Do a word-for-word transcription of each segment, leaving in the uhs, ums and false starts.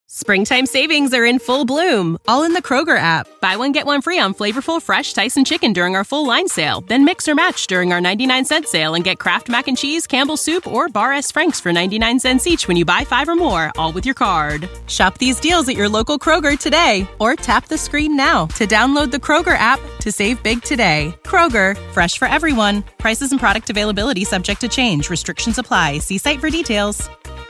Springtime savings are in full bloom, all in the Kroger app. Buy one, get one free on flavorful, fresh Tyson chicken during our full line sale. Then mix or match during our ninety-nine cent sale and get Kraft Mac and Cheese, Campbell's Soup, or Bar S. Frank's for ninety-nine cents each when you buy five or more, all with your card. Shop these deals at your local Kroger today, or tap the screen now to download the Kroger app to save big today. Kroger, fresh for everyone. Prices and product availability subject to change. Restrictions apply. See site for details.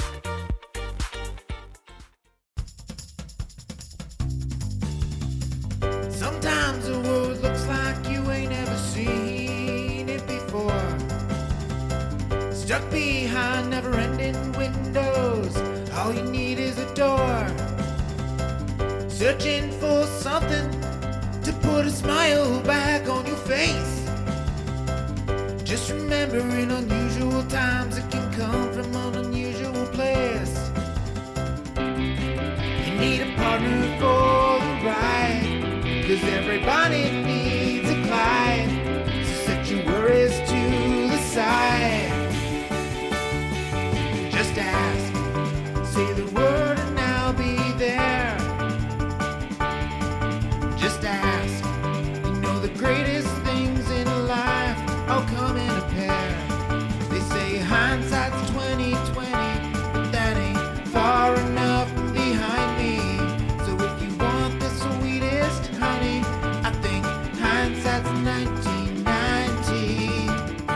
Sometimes the world looks like you ain't ever seen it before. Stuck behind never-ending windows, all you need is a door. Searching for something to put a smile back on your face. Just remember, in unusual times it can come from an unusual place. You need a partner for the ride, 'cause everybody needs a Clyde. So set your worries to the side. Just ask, say the word and I'll be there. Just ask, you know the greatest things in life all come in a pair. They say hindsight's twenty twenty, but that ain't far enough behind me. So if you want the sweetest honey, I think hindsight's nineteen ninety.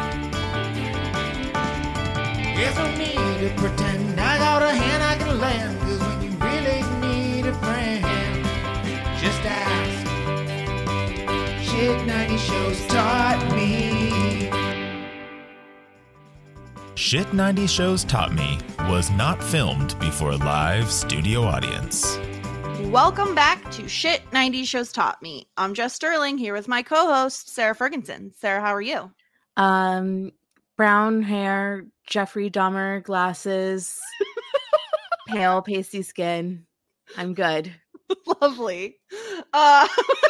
There's no need to pretend I got a hand I can lend, 'cause when you really need a friend, just ask. Shit ninety shows taught me. Shit ninety Shows Taught Me was not filmed before a live studio audience. Welcome back to Shit ninety Shows Taught Me. I'm Jess Sterling here with my co-host, Sarah Ferguson. Sarah, how are you? Um, brown hair, Jeffrey Dahmer glasses, pale, pasty skin. I'm good. Lovely. Uh,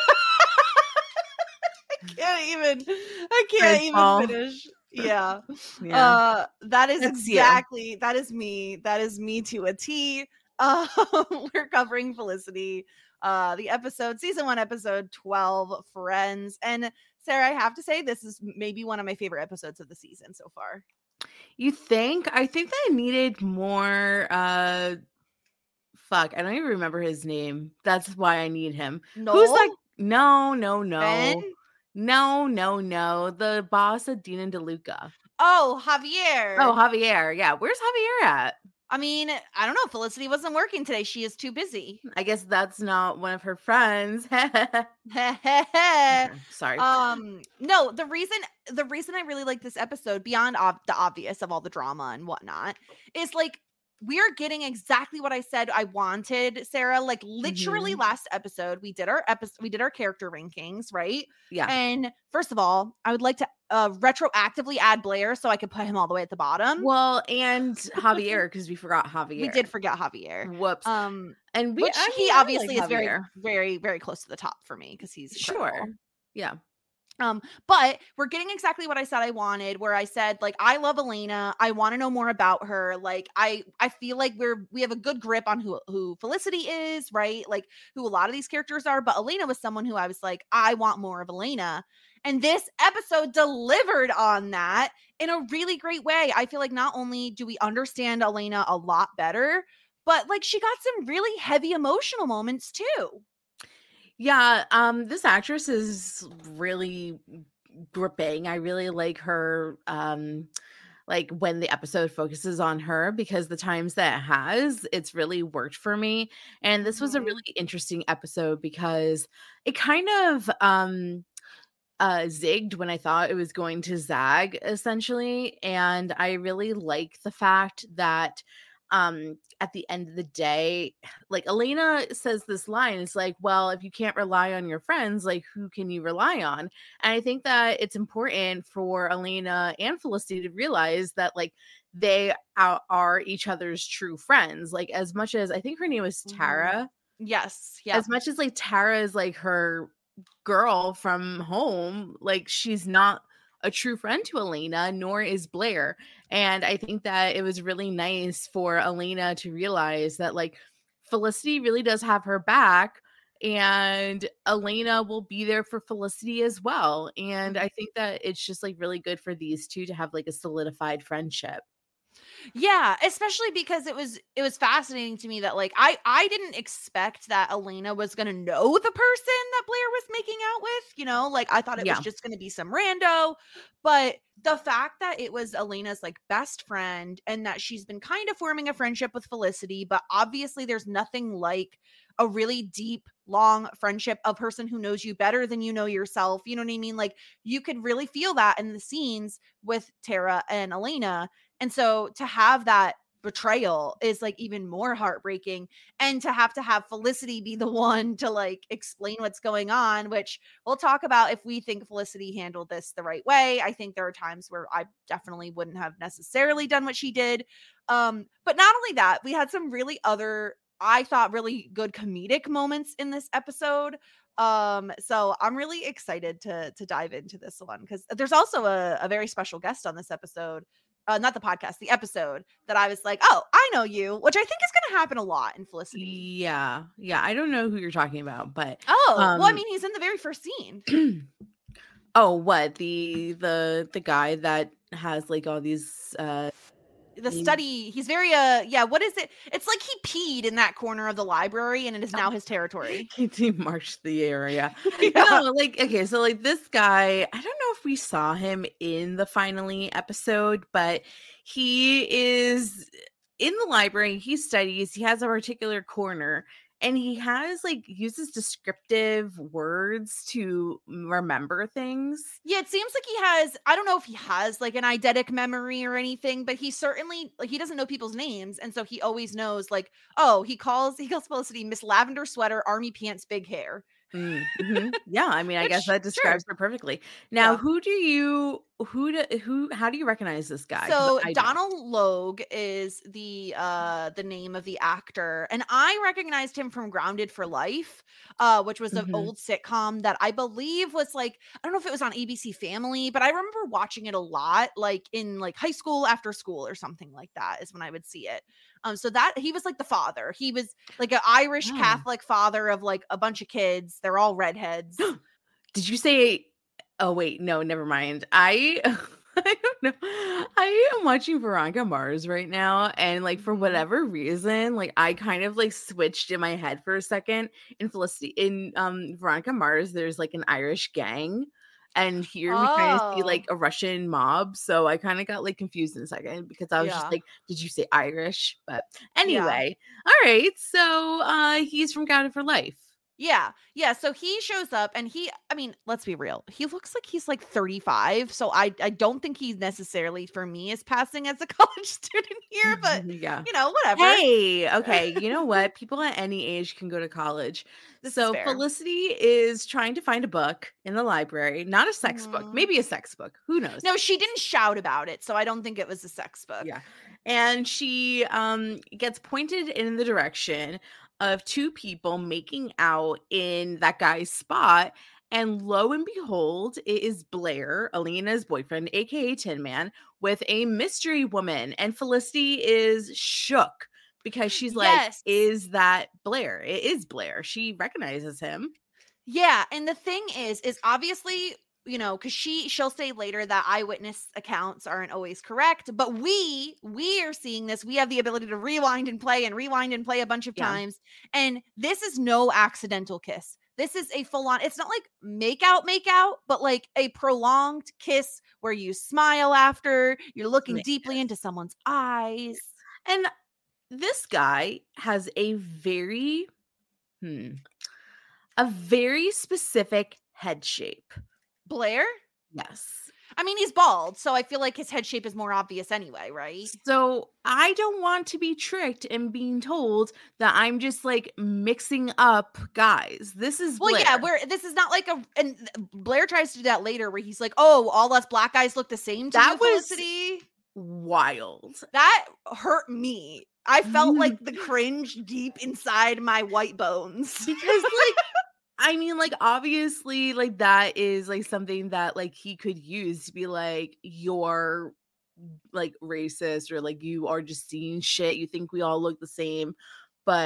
I can't even, I can't Red even ball. finish. Yeah. Yeah. Uh, that is That's you. exactly, that is me. That is me to a T. Uh, we're covering Felicity, uh, the episode, season one, episode twelve, Friends. And Sarah, I have to say, this is maybe one of my favorite episodes of the season so far. You think? I think that I needed more. Uh, fuck, I don't even remember his name. That's why I need him. Noel? Who's that? No, no, no, Ben? no, no, no. The boss of Dean and DeLuca. Oh, Javier. Oh, Javier. Yeah, where's Javier at? I mean, I don't know. Felicity wasn't working today. She is too busy. I guess that's not one of her friends. Sorry. um, no, the reason the reason I really like this episode, beyond ob- the obvious of all the drama and whatnot, is like we are getting exactly what I said I wanted, Sarah. Like literally Mhm. last episode, we did our episode, we did our character rankings, right? Yeah. And first of all, I would like to uh, retroactively add Blair so I could put him all the way at the bottom. Well, and Javier, because we forgot Javier. We did forget Javier. Whoops. Um, and we, which I he mean, I obviously like is very, Javier. very, very close to the top for me because he's incredible. Sure. Yeah. Um, but we're getting exactly what I said I wanted, where I said, like, I love Elena. I want to know more about her. Like, I I feel like we're we have a good grip on who who Felicity is, right? Like who a lot of these characters are. But Elena was someone who I was like, I want more of Elena. And this episode delivered on that in a really great way. I feel like not only do we understand Elena a lot better, but like she got some really heavy emotional moments too. Yeah, um, this actress is really gripping. I really like her, um, like when the episode focuses on her, because the times that it has, it's really worked for me. And this was a Mhm. really interesting episode because it kind of um uh zigged when I thought it was going to zag, essentially. And I really like the fact that um at the end of the day, like Elena says this line, it's like, well, if you can't rely on your friends, like who can you rely on? And I think that it's important for Elena and Felicity to realize that like they are, are each other's true friends. Like as much as I think her name was Mhm. Tara, Yes. Yeah. as much as like Tara is like her girl from home, like she's not a true friend to Elena, nor is Blair. And I think that it was really nice for Elena to realize that like Felicity really does have her back, and Elena will be there for Felicity as well. And I think that it's just like really good for these two to have like a solidified friendship. Yeah, especially because it was it was fascinating to me that like I I didn't expect that Elena was going to know the person that Blair was making out with, you know? Like I thought it Yeah. was just going to be some rando, but the fact that it was Elena's like best friend and that she's been kind of forming a friendship with Felicity, but obviously there's nothing like a really deep, long friendship, a person who knows you better than you know yourself. You know what I mean? Like you could really feel that in the scenes with Tara and Elena. And so to have that betrayal is like even more heartbreaking, and to have to have Felicity be the one to like explain what's going on, which we'll talk about if we think Felicity handled this the right way. I think there are times where I definitely wouldn't have necessarily done what she did. Um, but not only that, we had some really other, I thought, really good comedic moments in this episode. Um, so I'm really excited to to dive into this one because there's also a, a very special guest on this episode. Uh, not the podcast, the episode that I was like, oh, I know you, which I think is going to happen a lot in Felicity. Yeah. Yeah. I don't know who you're talking about, but. Oh, um, well, I mean, he's in the very first scene. Oh, what? The, the, the guy that has like all these, uh, the study, he's very, uh, yeah, what is it? It's like he peed in that corner of the library and it is now his territory. He marched the area. Yeah. No, like, okay, so like this guy, I don't know if we saw him in the finally episode, but he is in the library, he studies, he has a particular corner, and he has like uses descriptive words to remember things. Yeah, it seems like he has, I don't know if he has like an eidetic memory or anything, but he certainly, like, he doesn't know people's names. And so he always knows, like, oh, he calls, he calls Felicity Miss Lavender Sweater, Army Pants, Big Hair. Mm-hmm. Yeah, I mean, I guess that describes sure. her perfectly. Now, Yeah. who do you, who do, who, how do you recognize this guy? So Donald Logue is the uh the name of the actor, and I recognized him from Grounded for Life, uh, which was an Mhm. old sitcom that I believe was like, I don't know if it was on A B C Family, but I remember watching it a lot, like in like high school after school or something like that is when I would see it. Um, so that he was like the father. He was like an Irish Oh. Catholic father of like a bunch of kids. They're all redheads. Did you say? Oh wait, no, never mind. I I don't know. I am watching Veronica Mars right now, and like for whatever reason, like I kind of like switched in my head for a second. In Felicity, in um Veronica Mars, there's like an Irish gang, and here we kind of see Oh. like a Russian mob. So I kind of got like confused in a second because I was Yeah. just like, did you say Irish? But anyway, all right. So uh he's from Grounded for Life. Yeah. Yeah. So he shows up and he, I mean, let's be real. He looks like he's like thirty-five. So I, I don't think he necessarily for me is passing as a college student here, but yeah. you know, whatever. Hey, okay. You know what? People at any age can go to college. This is So fair. Felicity is trying to find a book in the library, not a sex book, Mhm. maybe a sex book. Who knows? No, she didn't shout about it. So I don't think it was a sex book. Yeah. And she um gets pointed in the direction of two people making out in that guy's spot. And lo and behold, it is Blair, Elena's boyfriend, aka Tin Man, with a mystery woman. And Felicity is shook because she's like, Yes. is that Blair? It is Blair. She recognizes him. Yeah. And the thing is, is obviously, you know, because she she'll say later that eyewitness accounts aren't always correct, but we we are seeing this. We have the ability to rewind and play and rewind and play a bunch of Yeah. times, and this is no accidental kiss. This is a full on. It's not like make out, make out, but like a prolonged kiss where you smile after you're looking Yes. deeply into someone's eyes. And this guy has a very, hmm, a very specific head shape. Blair. Yes. I mean, he's bald, so I feel like his head shape is more obvious anyway, right? So I don't want to be tricked and being told that I'm just like mixing up guys. This is Well, Blair. yeah, where this is not like a, and Blair tries to do that later where he's like, oh, all us black guys look the same to That you, was- Felicity. wild. That hurt me. I felt like the cringe deep inside my white bones. Because like I mean, like, obviously, like, that is like something that like he could use to be like, you're like racist, or like you are just seeing shit. You think we all look the same. But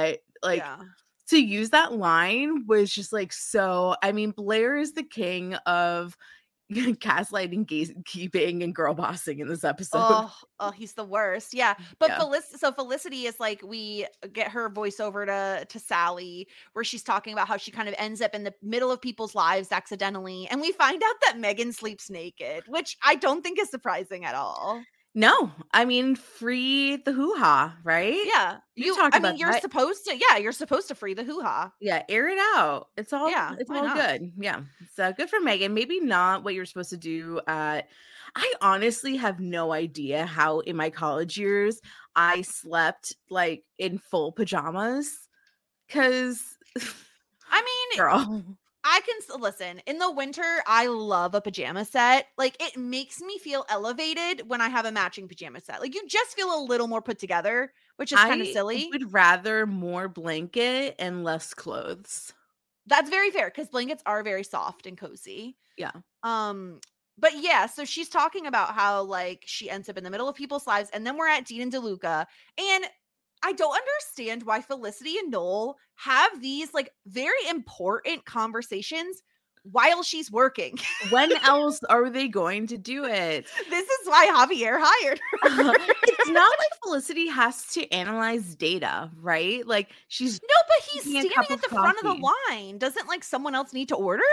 Like, Yeah. to use that line was just like so. I mean, Blair is the king of gaslighting, gatekeeping, and girl bossing in this episode. Oh, oh, he's the worst. Yeah. But Yeah. Felic- so Felicity is like, we get her voiceover to to Sally, where she's talking about how she kind of ends up in the middle of people's lives accidentally. And we find out that Megan sleeps naked, which I don't think is surprising at all. No, I mean, free the hoo-ha, right? Yeah. You You talked I mean, about you're that. supposed to, yeah, you're supposed to free the hoo-ha. Yeah, air it out. It's all Yeah, it's why all not? good. Yeah. So good for Megan. Maybe not what you're supposed to do at I honestly have no idea how in my college years I slept like in full pajamas. Cause I mean, girl. I can s- listen. In the winter, I love a pajama set. Like, it makes me feel elevated when I have a matching pajama set. Like, you just feel a little more put together, which is kind of I silly. would rather more blanket and less clothes. That's very fair because blankets are very soft and cozy. Yeah. Um, but yeah, so she's talking about how like she ends up in the middle of people's lives, and then we're at Dean and DeLuca, and I don't understand why Felicity and Noel have these like very important conversations while she's working. When else are they going to do it? This is why Javier hired her. It's not like Felicity has to analyze data, right? Like she's No, but he's Making a standing cup at of the front of coffee. the line. Doesn't like someone else need to order?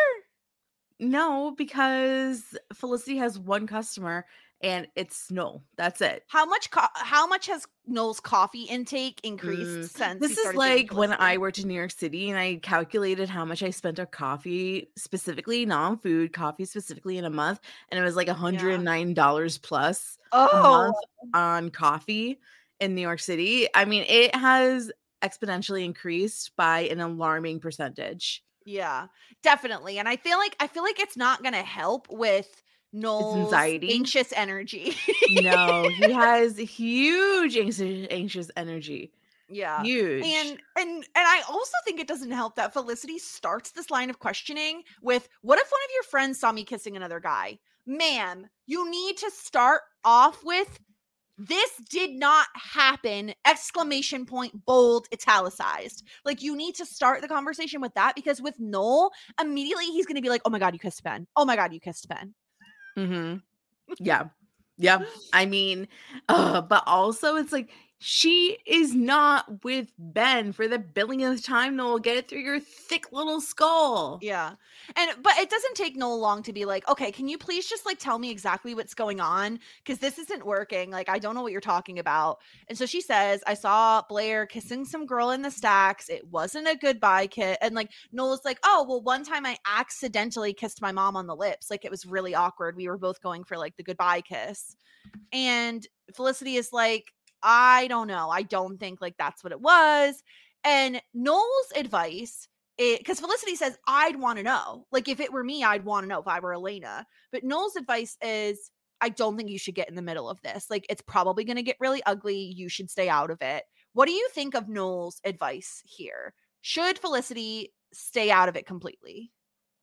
no, because Felicity has one customer and it's Noel. That's it. How much co- how much has Noel's coffee intake increased Mm. since This he is started dating like when Felicity? I worked in New York City and I calculated how much I spent on coffee, specifically non-food coffee, specifically in a month, and it was like one hundred nine dollars plus a Oh, month on coffee in New York City. I mean, it has exponentially increased by an alarming percentage. yeah, definitely. And I feel like I feel like it's not gonna help with Noel's anxiety. anxious energy. No, he has huge anxious, anxious energy. Yeah. Huge. And and and I also think it doesn't help that Felicity starts this line of questioning with, what if one of your friends saw me kissing another guy? Ma'am, you need to start off with, this did not happen, exclamation point, bold, italicized. Like, you need to start the conversation with that, because with Noel, immediately he's going to be like, oh my God, you kissed Ben. Oh my God, you kissed Ben. Mm-hmm. Yeah. Yeah. I mean, uh, but also it's like she is not with Ben for the billionth time. Noel, get it through your thick little skull. Yeah. And but it doesn't take Noel long to be like, okay, can you please just like tell me exactly what's going on? Because this isn't working. Like, I don't know what you're talking about. And so she says, I saw Blair kissing some girl in the stacks. It wasn't a goodbye kiss. And like Noel's like, oh, well, one time I accidentally kissed my mom on the lips. Like, it was really awkward. We were both going for like the goodbye kiss. And Felicity is like, I don't know. I don't think like that's what it was. And Noel's advice, because Felicity says, I'd want to know. Like, if it were me, I'd want to know if I were Elena. But Noel's advice is, I don't think you should get in the middle of this. Like, it's probably going to get really ugly. You should stay out of it. What do you think of Noel's advice here? Should Felicity stay out of it completely?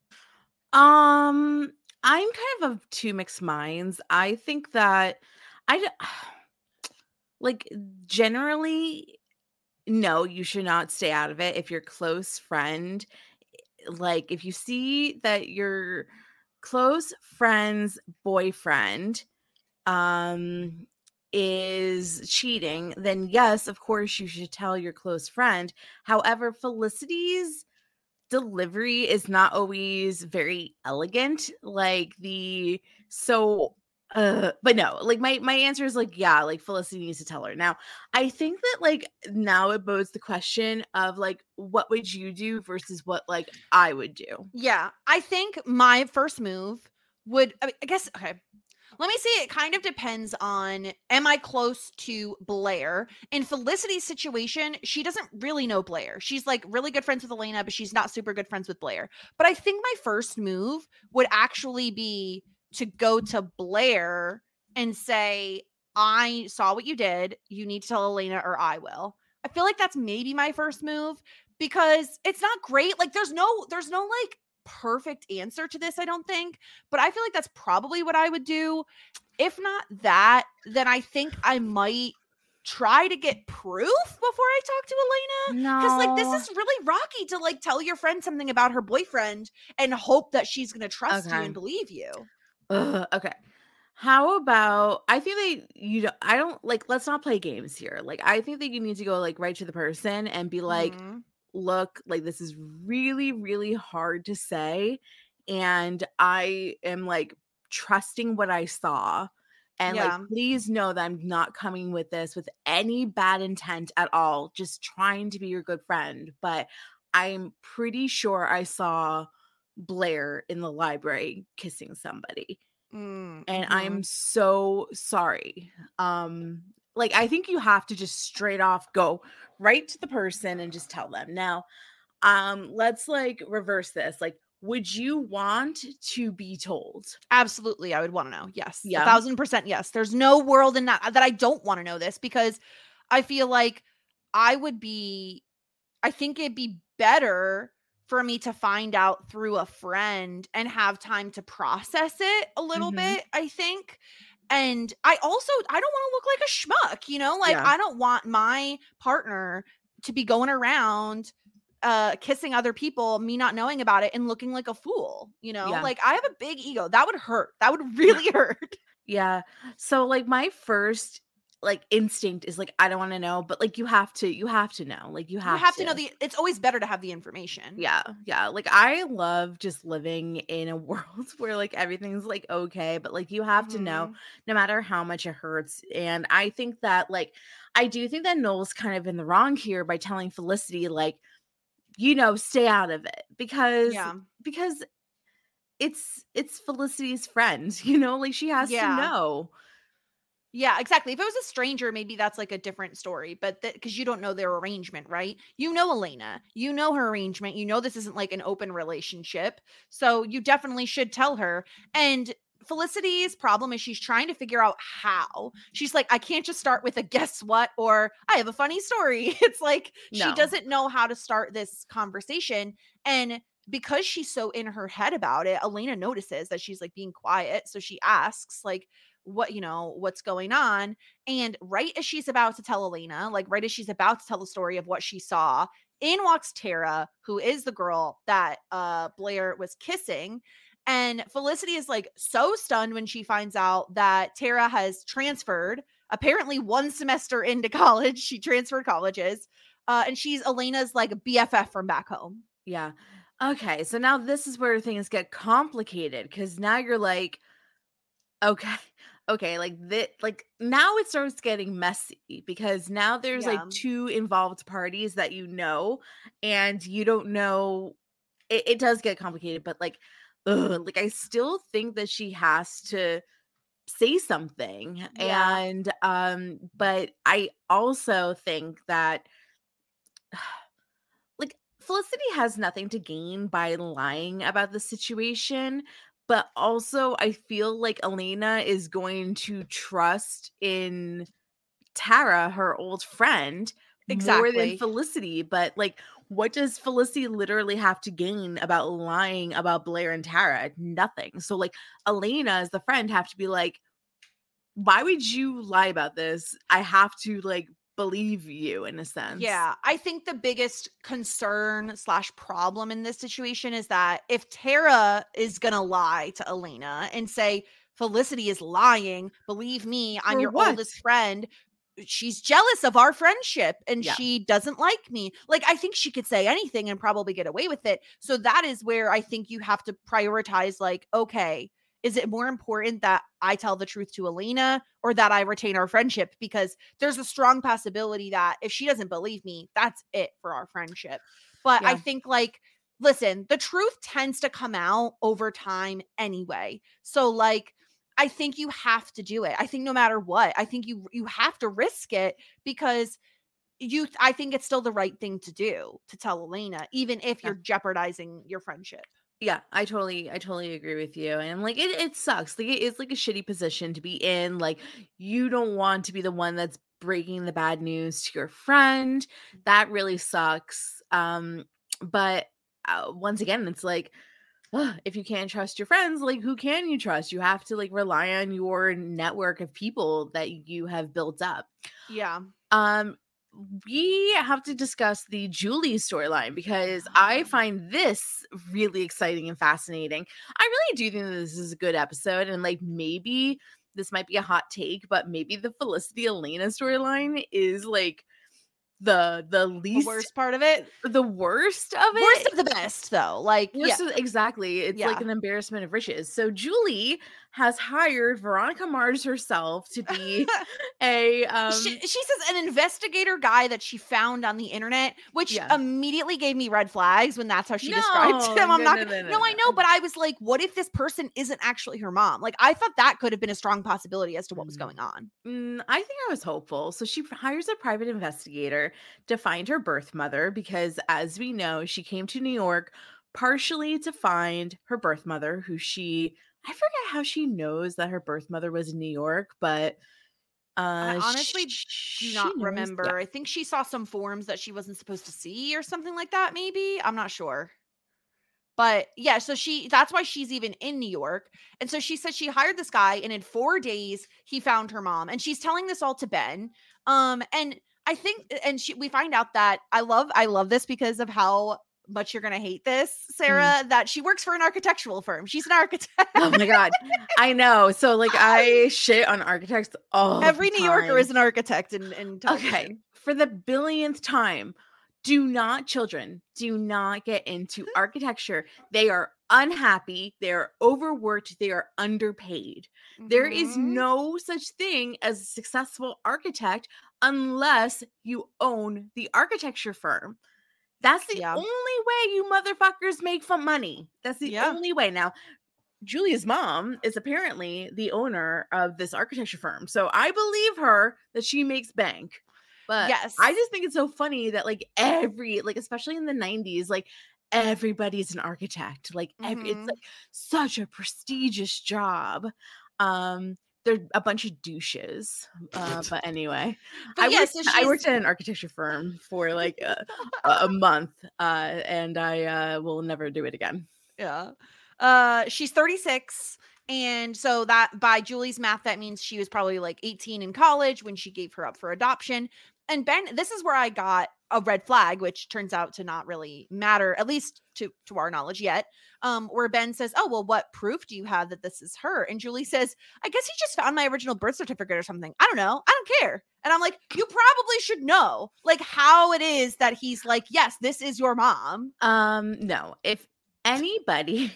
Um, I'm kind of of two mixed minds. I think that I d- like generally no, you should not stay out of it if your close friend, like if you see that your close friend's boyfriend um is cheating, then yes, of course you should tell your close friend. However, Felicity's delivery is not always very elegant. Like the so uh but no, like my my answer is like, yeah, like Felicity needs to tell her. Now, I think that like now it bodes the question of like, what would you do versus what like I would do. Yeah, I think my first move would, I, mean, I guess, okay. Let me say it kind of depends on, am I close to Blair? In Felicity's situation, she doesn't really know Blair. She's like really good friends with Elena, but she's not super good friends with Blair. But I think my first move would actually be to go to Blair and say, I saw what you did. You need to tell Elena or I will. I feel like that's maybe my first move, because it's not great. Like, there's no, there's no like perfect answer to this, I don't think, but I feel like that's probably what I would do. If not that, then I think I might try to get proof before I talk to Elena? Because like this No. is really rocky to like tell your friend something about her boyfriend and hope that she's gonna trust you Okay. and believe you. Ugh, okay. How about I think that you don't I don't like let's not play games here. Like I think that you need to go like right to the person and be like, Mhm. look, like this is really, really hard to say. And I am like trusting what I saw. And like, Yeah. please know that I'm not coming with this with any bad intent at all, just trying to be your good friend. But I'm pretty sure I saw Blair in the library kissing somebody. Mm, And mhm. I'm so sorry. Um, like I think you have to just straight off go right to the person and just tell them. Now, um, let's like reverse this. Like, would you want to be told? Absolutely, I would want to know. Yes, a Yeah. thousand percent yes. There's no world in that that I don't want to know this because I feel like I would be. I think it'd be better for me to find out through a friend and have time to process it a little Mhm. bit, I think. And I also I don't want to look like a schmuck, you know? Like Yeah. I don't want my partner to be going around uh kissing other people, me not knowing about it and looking like a fool, you know? Yeah. Like I have a big ego. That would hurt. That would really hurt. Yeah. So like my first like instinct is like I don't want to know, but like you have to you have to know. Like you You have have to to. know the it's always better to have the information. Yeah, yeah. Like I love just living in a world where like everything's like okay, but like you have to know Mhm. no matter how much it hurts. And I think that like I do think that Noel's kind of in the wrong here by telling Felicity like, you know, stay out of it because Yeah. because it's it's Felicity's friend, you know, like she has to Yeah. know. Yeah, exactly. If it was a stranger, maybe that's like a different story, but because you don't know their arrangement, right? You know Elena, you know her arrangement, you know this isn't like an open relationship. So you definitely should tell her. And Felicity's problem is she's trying to figure out how. She's like, I can't just start with a guess what or I have a funny story. It's like she No. doesn't know how to start this conversation. And because she's so in her head about it, Elena notices that she's like being quiet. So she asks, like, what you know what's going on. And right as she's about to tell Elena, like right as she's about to tell the story of what she saw, in walks Tara, who is the girl that uh Blair was kissing. And Felicity is like so stunned when she finds out that Tara has transferred apparently one semester into college. She transferred colleges, uh and she's Elena's like B F F from back home. Yeah. Okay, so now this is where things get complicated because now you're like, okay, okay, like that, like now it starts getting messy because now there's Yeah. like two involved parties that you know, and you don't know. It, it does get complicated, but like, ugh, like I still think that she has to say something, Yeah. and um, but I also think that like Felicity has nothing to gain by lying about the situation, but also I feel like Elena is going to trust in Tara, her old friend, more than Exactly. Felicity. But like, what does Felicity literally have to gain about lying about Blair and Tara? Nothing. So like Elena as the friend have to be like, why would you lie about this? I have to like believe you in a sense. Yeah, I think the biggest concern slash problem in this situation is that if Tara is gonna lie to Elena and say Felicity is lying, believe me, I'm For your what? oldest friend. She's jealous of our friendship and Yeah. she doesn't like me. Like, I think she could say anything and probably get away with it. So that is where I think you have to prioritize, like, okay, is it more important that I tell the truth to Elena or that I retain our friendship? Because there's a strong possibility that if she doesn't believe me, that's it for our friendship. But I Yeah. think, like, listen, the truth tends to come out over time anyway. So, like, I think you have to do it. I think no matter what, I think you you have to risk it because you I think it's still the right thing to do to tell Elena, even if Yeah. you're jeopardizing your friendship. Yeah, I totally I totally agree with you. And like it it sucks. Like it is like a shitty position to be in. Like you don't want to be the one that's breaking the bad news to your friend. That really sucks. Um but uh, once again, it's like ugh, if you can't trust your friends, like who can you trust? You have to like rely on your network of people that you have built up. Yeah. Um, we have to discuss the Julie storyline because I find this really exciting and fascinating. I really do think that this is a good episode, and like maybe this might be a hot take, but maybe the Felicity Elena storyline is like the the least The worst part of it. the worst of it. Worst of the best, though. Like, yeah. Worst of- exactly. It's like Yeah. an embarrassment of riches. So Julie has hired Veronica Mars herself to be a um she, she says an investigator guy that she found on the internet, which Yeah. immediately gave me red flags when that's how she No, described him. I'm no, not no, gonna, no, no, no, I know, no. but I was like, what if this person isn't actually her mom? Like, I thought that could have been a strong possibility as to what was Mm. going on. Mm, I think I was hopeful. So she hires a private investigator to find her birth mother because, as we know, she came to New York partially to find her birth mother, who she, I forget how she knows that her birth mother was in New York, but uh, I honestly sh- do she not knows- remember. yeah. I think she saw some forms that she wasn't supposed to see or something like that, maybe. I'm not sure. But yeah, so she that's why she's even in New York. And so she said she hired this guy, and in four days he found her mom. And she's telling this all to Ben. Um, and I think and she we find out that I love I love this because of how much you're gonna hate this, Sarah, that she works for an architectural firm. She's an architect. Oh my god, I know. So like I shit on architects all Every the New Yorker time. is an architect in, in television. Okay, for the billionth time, do not, children, do not get into architecture. They are unhappy, they are overworked, they are underpaid. There is Mhm. no such thing as a successful architect unless you own the architecture firm. That's the Yeah. only way you motherfuckers make fun money. That's the Yeah. only way. Now, Julia's mom is apparently the owner of this architecture firm. So I believe her that she makes bank. But Yes. I just think it's so funny that like every, like especially in the nineties, like everybody's an architect. Like every, Mhm. it's like such a prestigious job. Um, they're a bunch of douches. Uh, but anyway, But I, yeah, worked, so I worked she's- at an architecture firm for like a, a month, uh, and I uh, will never do it again. Yeah. Uh, she's thirty-six. And so that by Julie's math, that means she was probably like eighteen in college when she gave her up for adoption. And Ben, this is where I got a red flag, which turns out to not really matter, at least to, to our knowledge yet. Um, where Ben says, oh, well, what proof do you have that this is her? And Julie says, I guess he just found my original birth certificate or something. I don't know. I don't care. And I'm like, you probably should know like how it is that he's like, yes, this is your mom. Um, no, if anybody,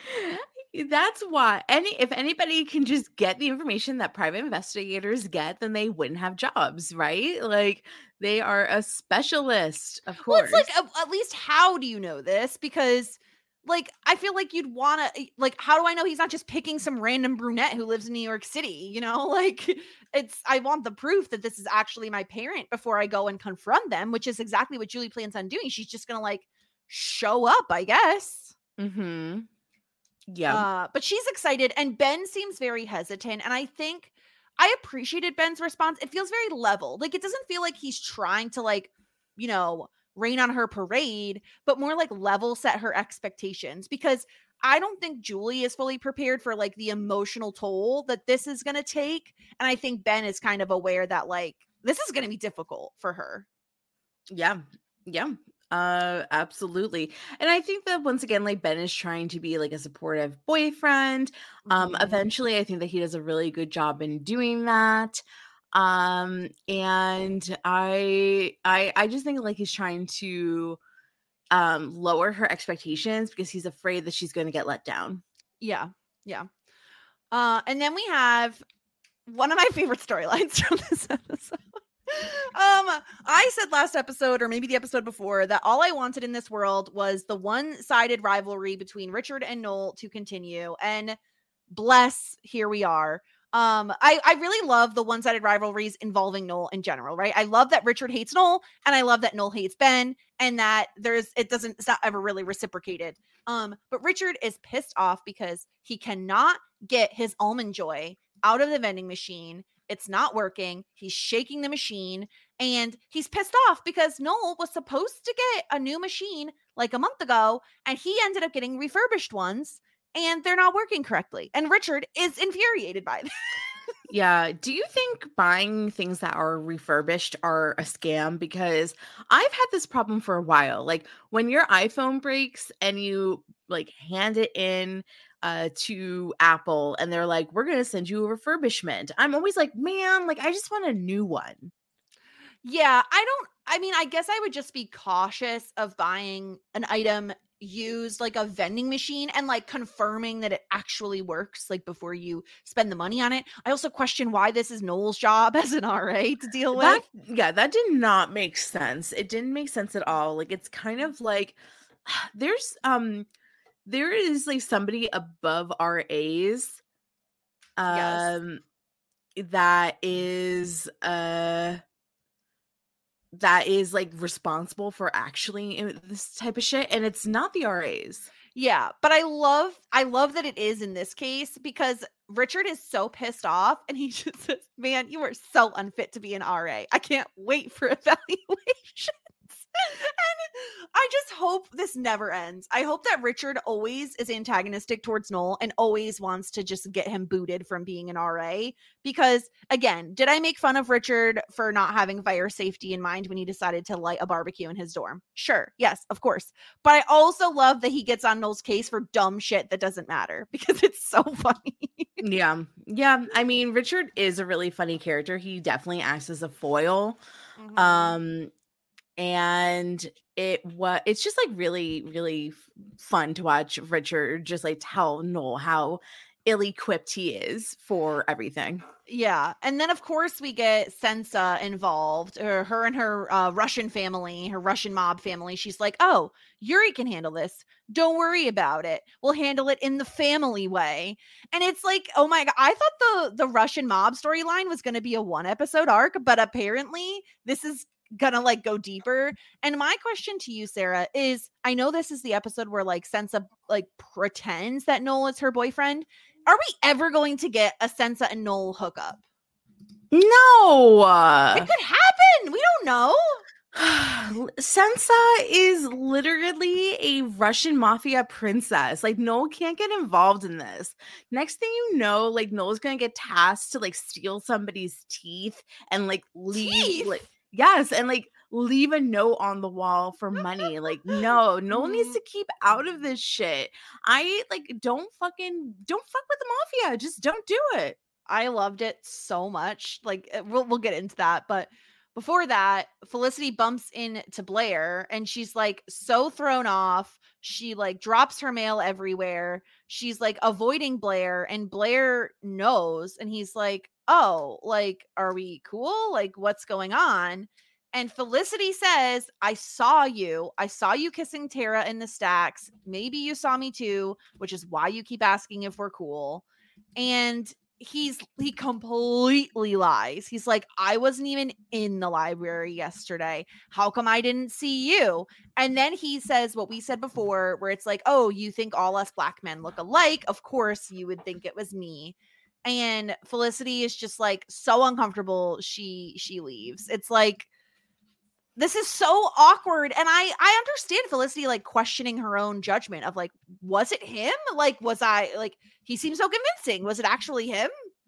that's why any if anybody can just get the information that private investigators get, then they wouldn't have jobs, right? Like they are a specialist, of Well, course. it's like at, at least how do you know this? Because like I feel like you'd want to like how do I know he's not just picking some random brunette who lives in New York City? You know, like it's I want the proof that this is actually my parent before I go and confront them, which is exactly what Julie plans on doing. She's just gonna like show up, I guess. mm-hmm. Yeah. Uh, but she's excited, and Ben seems very hesitant. And I think I appreciated Ben's response. It feels very level. Like it doesn't feel like he's trying to like, you know, rain on her parade, but more like level set her expectations. Because I don't think Julie is fully prepared for like the emotional toll that this is going to take. And I think Ben is kind of aware that like this is going to be difficult for her. Yeah. Yeah. Uh absolutely. And I think that once again, like Ben is trying to be like a supportive boyfriend. Um Mhm. eventually I think that he does a really good job in doing that. Um and I I I just think like he's trying to um lower her expectations because he's afraid that she's going to get let down. Yeah. Yeah. Uh, and then we have one of my favorite storylines from this episode. um, I said last episode, or maybe the episode before, that all I wanted in this world was the one-sided rivalry between Richard and Noel to continue. And bless, here we are. Um, I, I really love the one-sided rivalries involving Noel in general, right? I love that Richard hates Noel, and I love that Noel hates Ben, and that there's it doesn't it's not ever really reciprocated. Um, but Richard is pissed off because he cannot get his almond joy out of the vending machine, It's not working. He's shaking the machine and he's pissed off because Noel was supposed to get a new machine like a month ago and he ended up getting refurbished ones and they're not working correctly. And Richard is infuriated by this. Yeah. Do you think buying things that are refurbished are a scam? Because I've had this problem for a while. Like when your iPhone breaks and you like hand it in uh, to Apple and they're like, we're going to send you a refurbishment. I'm always like, man, like I just want a new one. Yeah. I don't, I mean, I guess I would just be cautious of buying an item used like a vending machine and like confirming that it actually works like before you spend the money on it. I also question why this is Noel's job as an R A to deal with. That, yeah, that did not make sense. It didn't make sense at all. Like it's kind of like there's um there is like somebody above our A's um yes. that is uh that is like responsible for actually this type of shit, and it's not the R As. Yeah, but I love I love that it is in this case because Richard is so pissed off and he just says, man, you are so unfit to be an R A. I can't wait for evaluations. And I just hope this never ends. I hope that Richard always is antagonistic towards Noel and always wants to just get him booted from being an R A. Because again, did I make fun of Richard for not having fire safety in mind when he decided to light a barbecue in his dorm? Sure. Yes, of course. But I also love that he gets on Noel's case for dumb shit that doesn't matter because it's so funny. Yeah. Yeah. I mean, Richard is a really funny character. He definitely acts as a foil. Mm-hmm. Um, And it was, it's just like really, really f- fun to watch Richard just like tell Noel how ill-equipped he is for everything. Yeah. And then, of course, we get Sansa involved, or her and her uh, Russian family, her Russian mob family. She's like, oh, Yuri can handle this. Don't worry about it. We'll handle it in the family way. And it's like, oh my God, I thought the, the Russian mob storyline was going to be a one episode arc, but apparently this is gonna like go deeper. And my question to you, Sarah, is I know this is the episode where like Sansa like pretends that Noel is her boyfriend. Are we ever going to get a Sansa and Noel hookup? No. It could happen. We don't know. Sansa is literally a Russian mafia princess. Like Noel can't get involved in this. Next thing you know, like Noel's gonna get tasked to like steal somebody's teeth and like leave Teeth? like yes, and like leave a note on the wall for money. Like, no, no one needs to keep out of this shit. I like don't fucking don't fuck with the mafia. Just don't do it. I loved it so much. Like we'll we'll get into that, but before that, Felicity bumps into Blair and she's like so thrown off. She like drops her mail everywhere. She's like avoiding Blair and Blair knows. And he's like, oh, like, are we cool? Like, what's going on? And Felicity says, I saw you. I saw you kissing Tara in the stacks. Maybe you saw me too, which is why you keep asking if we're cool. And he's he completely lies. He's like, I wasn't even in the library yesterday. How come I didn't see you? And then he says what we said before, where it's like, oh, you think all us black men look alike? Of course you would think it was me. And Felicity is just like so uncomfortable. She she leaves. It's like, this is so awkward. And I I understand Felicity like questioning her own judgment of like, was it him? Like, was I like, he seems so convincing. Was it actually him?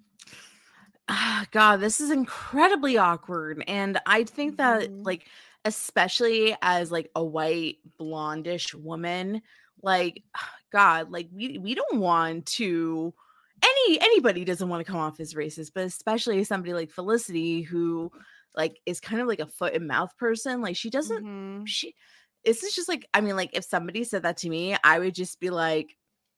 Ah, God, this is incredibly awkward. And I think that Mm-hmm. like, especially as like a white blondish woman, like, God, like we we don't want to any anybody doesn't want to come off as racist, but especially somebody like Felicity who like is kind of like a foot and mouth person. Like she doesn't Mhm. she this is just like, I mean, like if somebody said that to me, I would just be like,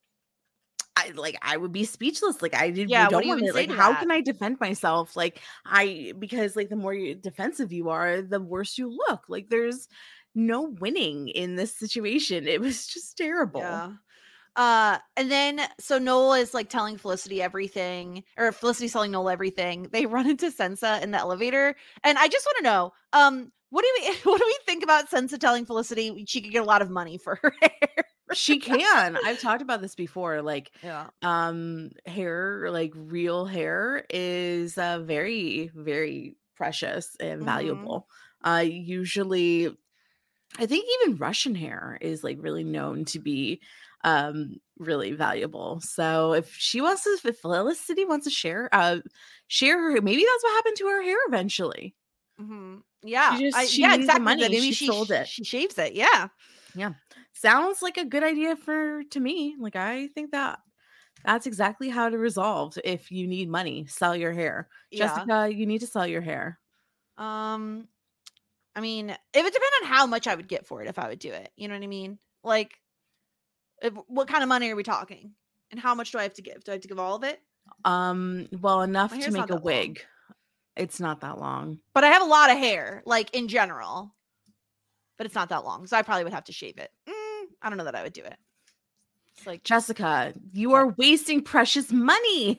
I like I would be speechless. Like I did Yeah, what don't do you want even it. say Like to how that? can I defend myself? Like I because like the more you defensive you are, the worse you look. Like there's no winning in this situation. It was just terrible. Yeah. Uh, and then so Noel is like telling Felicity everything, or Felicity's telling Noel everything. They run into Sansa in the elevator, and I just want to know, um, what do we what do we think about Sansa telling Felicity she could get a lot of money for her hair? She can. I've talked about this before. Like, Yeah. um, hair, like real hair, is uh, very, very precious and Mhm. valuable. Uh, usually, I think even Russian hair is like really known to be um really valuable. So if she wants to, if Felicity wants to share, uh, share her, maybe that's what happened to her hair eventually. Mhm. She Yeah. just I she yeah, needs the exactly. That money. maybe She she sold it. she shaves it. Yeah. Yeah. Sounds like a good idea for to me. Like I think that that's exactly how to resolve if you need money, sell your hair. Yeah. Jessica, you need to sell your hair. Um I mean, it would depend on how much I would get for it if I would do it. You know what I mean? Like if, what kind of money are we talking? And how much do I have to give? Do I have to give all of it? Um, well, enough My to hair's make not a that long. wig. It's not that long. But I have a lot of hair, like in general. But it's not that long. So I probably would have to shave it. Mm, I don't know that I would do it. It's like Jessica, you What? are wasting precious money.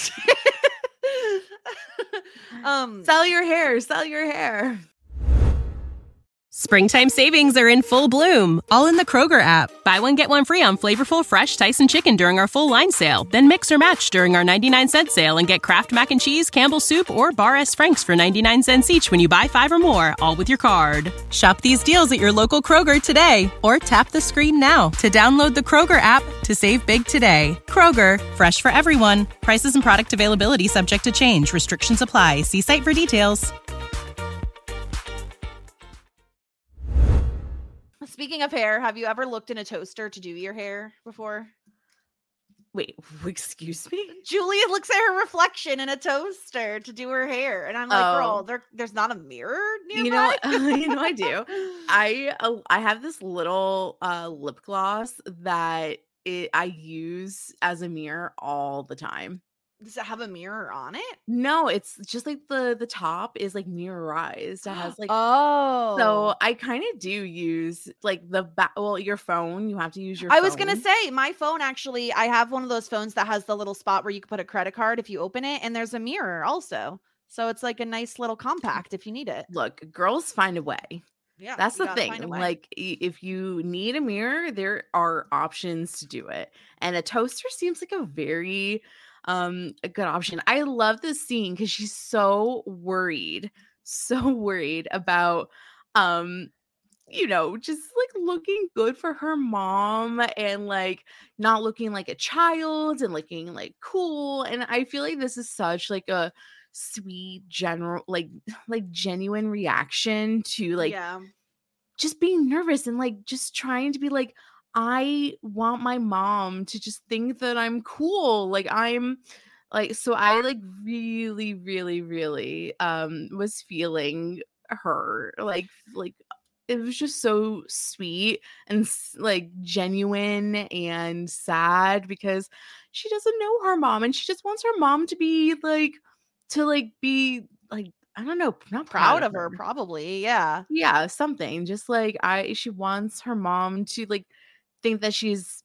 um Sell your hair, sell your hair. Springtime savings are in full bloom, all in the Kroger app. Buy one, get one free on flavorful fresh Tyson chicken during our full line sale. Then mix or match during our ninety-nine cent sale and get Kraft Mac and Cheese, Campbell's Soup, or Bar S. Frank's for ninety-nine cents each when you buy five or more, all with your card. Shop these deals at your local Kroger today, or tap the screen now to download the Kroger app to save big today. Kroger, fresh for everyone. Prices and product availability subject to change. Restrictions apply. See site for details. Speaking of hair, have you ever looked in a toaster to do your hair before? Wait, excuse me? Julia looks at her reflection in a toaster to do her hair, and I'm like, Oh. girl, there, there's not a mirror nearby. You know what? You know I do. I uh, I have this little uh lip gloss that it, I use as a mirror all the time. Does it have a mirror on it? No, it's just like the the top is like mirrorized. It has like oh. so I kind of do use like the back. Well, your phone, you have to use your. I was gonna phone. say my phone actually. I have one of those phones that has the little spot where you can put a credit card if you open it, and there's a mirror also. So it's like a nice little compact if you need it. Look, girls find a way. Yeah, That's you the gotta find a thing. way. Like, i- if you need a mirror, there are options to do it. And a toaster seems like a very um a good option. I love this scene because she's so worried, so worried about um you know, just like looking good for her mom and like not looking like a child and looking like cool. And I feel like this is such like a sweet general like like genuine reaction to like yeah, just being nervous and like just trying to be like, I want my mom to just think that I'm cool. Like I'm like, so I like really, really, really um was feeling her. Like, like it was just so sweet and s- like genuine and sad because she doesn't know her mom and she just wants her mom to be like to like be like I don't know, not proud of her, probably. Yeah, yeah, something. Just like I she wants her mom to like think that she's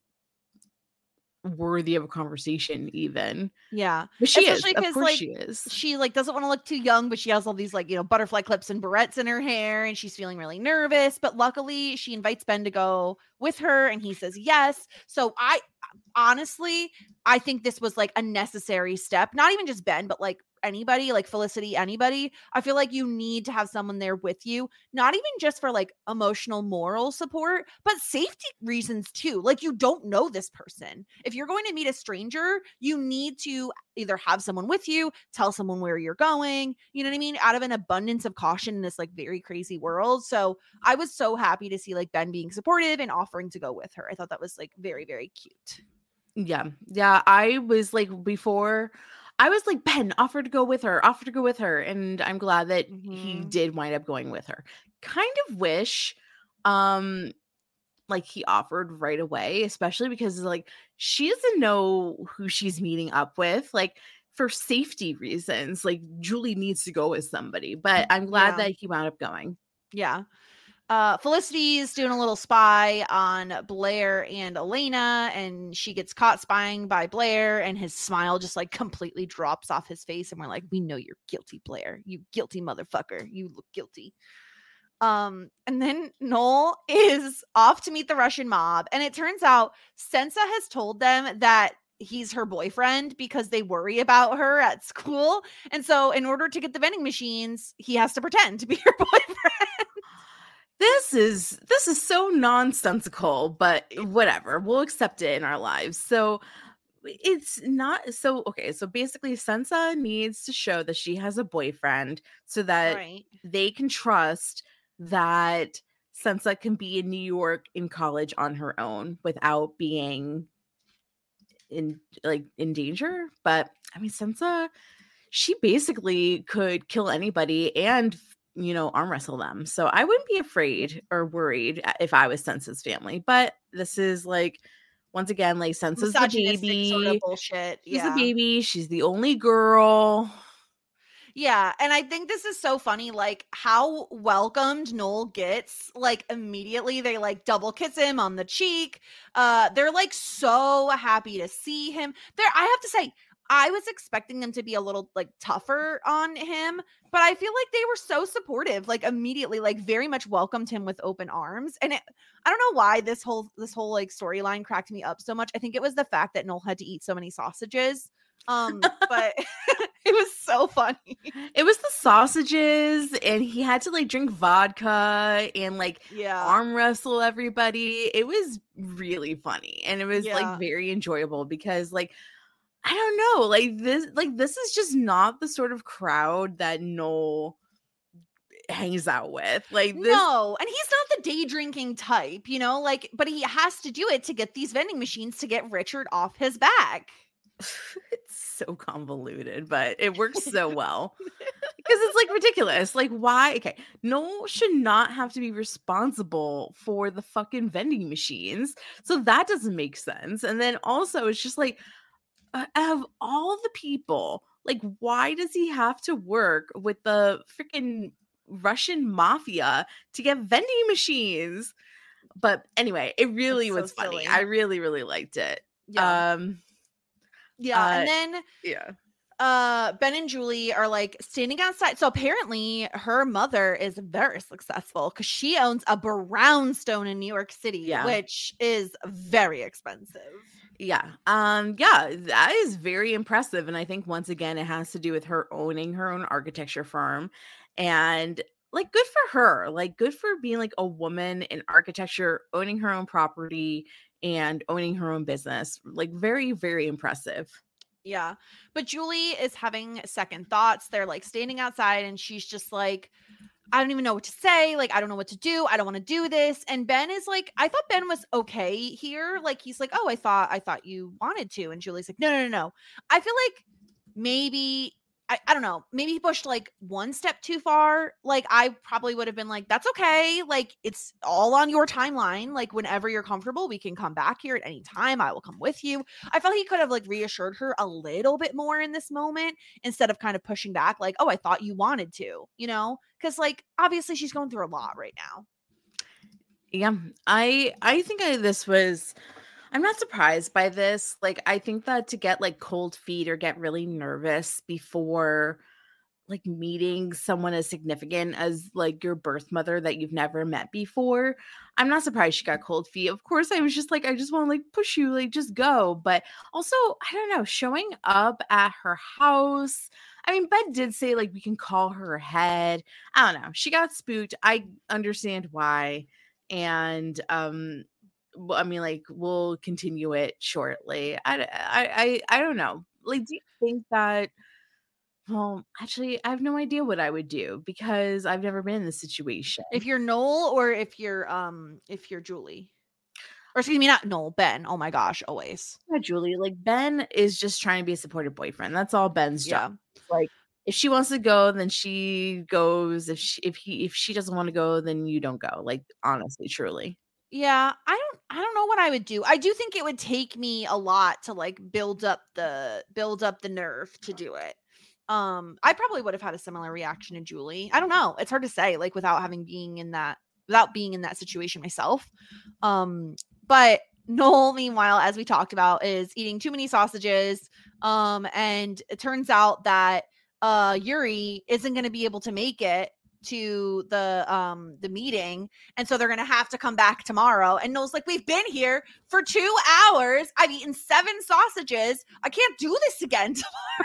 worthy of a conversation even. yeah. But she Especially is. Of 'cause, course like, she is. She like doesn't want to look too young, but she has all these like you know butterfly clips and barrettes in her hair, and she's feeling really nervous. But luckily, she invites Ben to go with her, and he says yes. So I honestly, I think this was like a necessary step. Not even just Ben, but like anybody, like Felicity, anybody. I feel like you need to have someone there with you, not even just for like emotional, moral support, but safety reasons too. Like you don't know this person. If you're going to meet a stranger, you need to either have someone with you, tell someone where you're going, you know what I mean? Out of an abundance of caution in this like very crazy world. So I was so happy to see like Ben being supportive and offering to go with her. I thought that was like very, very cute. Yeah. Yeah. I was like before I was like, Ben, offer to go with her, offer to go with her. And I'm glad that he Mhm. did wind up going with her. Kind of wish um like he offered right away, especially because like she doesn't know who she's meeting up with. Like for safety reasons, like Julie needs to go with somebody. But I'm glad Yeah. that he wound up going. Yeah. Uh, Felicity's doing a little spy on Blair and Elena, and she gets caught spying by Blair, and his smile just like completely drops off his face. And we're like, we know you're guilty, Blair. You guilty motherfucker. You look guilty. Um, and then Noel is off to meet the Russian mob. And it turns out Sansa has told them that he's her boyfriend because they worry about her at school. And so in order to get the vending machines, he has to pretend to be her boyfriend. This is this is so nonsensical, but whatever. We'll accept it in our lives. So it's not so okay. So basically, Sansa needs to show that she has a boyfriend so that Right. they can trust that Sansa can be in New York in college on her own without being in like in danger. But I mean, Sansa, she basically could kill anybody and you know arm wrestle them. So I wouldn't be afraid or worried if I was Sansa's family. But this is like once again, like Sansa's the Misogynistic baby. sort of bullshit. She's Yeah. a baby. She's the only girl. Yeah, and I think this is so funny, like how welcomed Noel gets. Like immediately, they like double kiss him on the cheek. Uh, they're like so happy to see him. There, I have to say, I was expecting them to be a little like tougher on him, but I feel like they were so supportive. Like immediately, like very much welcomed him with open arms. And it, I don't know why this whole this whole like storyline cracked me up so much. I think it was the fact that Noel had to eat so many sausages. Um, but it was so funny. It was the sausages, and he had to like drink vodka and like Yeah. arm wrestle everybody. It was really funny, and it was Yeah. like very enjoyable because like I don't know, like this like this is just not the sort of crowd that Noel hangs out with. Like this No, and he's not the day drinking type, you know, like, but he has to do it to get these vending machines to get Richard off his back. it's so convoluted, but it works so well because it's like ridiculous. Like, why? Okay, Noel should not have to be responsible for the fucking vending machines, so that doesn't make sense. And then also, it's just like, uh, of all the people, like, why does he have to work with the freaking Russian mafia to get vending machines? But anyway, it really It's so was funny. silly. I really, really liked it. Yeah. Um, yeah. uh, and then yeah. uh Ben and Julie are like standing outside. So apparently her mother is very successful because she owns a brownstone in New York City, Yeah. which is very expensive. Yeah. Um, yeah, that is very impressive. And I think once again, it has to do with her owning her own architecture firm. And like good for her. Like good for being like a woman in architecture, owning her own property and owning her own business. Like very, very impressive. Yeah. But Julie is having second thoughts. They're like standing outside and she's just like, I don't even know what to say. Like, I don't know what to do. I don't want to do this. And Ben is like, I thought Ben was okay here. Like, he's like, oh, I thought, I thought you wanted to. And Julie's like, no, no, no, no. I feel like maybe, I, I don't know, maybe he pushed like one step too far. Like, I probably would have been like, that's okay. Like, it's all on your timeline. Like, whenever you're comfortable, we can come back here at any time. I will come with you. I felt he could have like reassured her a little bit more in this moment instead of kind of pushing back, like, oh, I thought you wanted to, you know? Because like obviously she's going through a lot right now. Yeah. I I think I, this was I'm not surprised by this. Like, I think that to get like cold feet or get really nervous before like meeting someone as significant as like your birth mother that you've never met before, I'm not surprised she got cold feet. Of course, I was just like, I just want to like push you, like just go. But also, I don't know, showing up at her house. I mean, Ben did say like we can call her ahead. I don't know. She got spooked. I understand why. And um well, I mean, like, we'll continue it shortly. I, I, I, I don't know. Like, do you think that? Well, actually, I have no idea what I would do because I've never been in this situation. If you're Noel or if you're um if you're Julie. Or excuse me, not Noel, Ben. Oh my gosh, always. Yeah, Julie, like Ben is just trying to be a supportive boyfriend. That's all Ben's job. Like, if she wants to go, then she goes. If she, if he, if she doesn't want to go, then you don't go. Like, honestly, truly. Yeah, I don't I don't know what I would do. I do think it would take me a lot to like build up the build up the nerve to do it. Um, I probably would have had a similar reaction to Julie. I don't know. It's hard to say, like without having being in that without being in that situation myself. Um, but Noel, meanwhile, as we talked about, is eating too many sausages. Um, and it turns out that uh Yuri isn't gonna be able to make it to the um the meeting, and so they're gonna have to come back tomorrow. And Noel's like, we've been here for two hours. I've eaten seven sausages. I can't do this again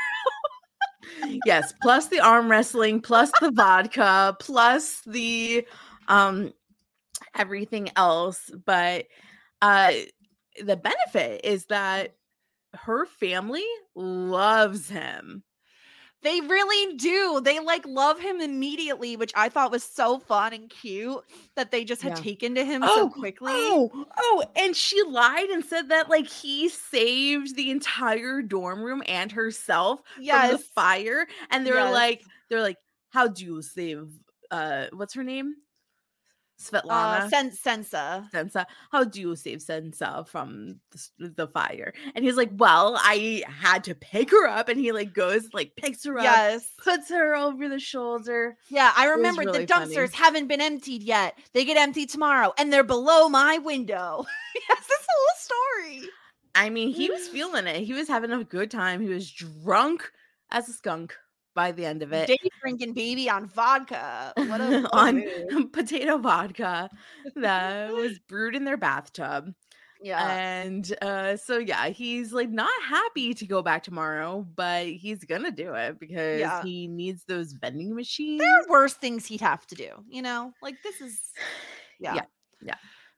tomorrow. Yes, plus the arm wrestling, plus the vodka, plus the um everything else. But uh the benefit is that her family loves him. They really do. They like love him immediately, which I thought was so fun and cute that they just had Yeah. taken to him Oh, so quickly. Oh, oh, and she lied and said that like he saved the entire dorm room and herself from the Yes. fire. And they were Yes. like, they're like, how do you save uh what's her name? Svetlana. Uh, Sen- Sensa. Sensa, how do you save Sensa from the, s- the fire? And he's like, well, I had to pick her up. And he like goes, like picks her up, Yes. puts her over the shoulder. Yeah, I was remember really the dumpsters funny. haven't been emptied yet. They get emptied tomorrow, and they're below my window. Yes, this whole story. I mean, he was feeling it. He was having a good time. He was drunk as a skunk by the end of it. Day drinking baby on vodka. What a what a on move. potato vodka that was brewed in their bathtub. Yeah. And uh so yeah, he's like not happy to go back tomorrow, but he's gonna do it because Yeah. he needs those vending machines. There are worse things he'd have to do, you know? Like this is yeah. Yeah, yeah.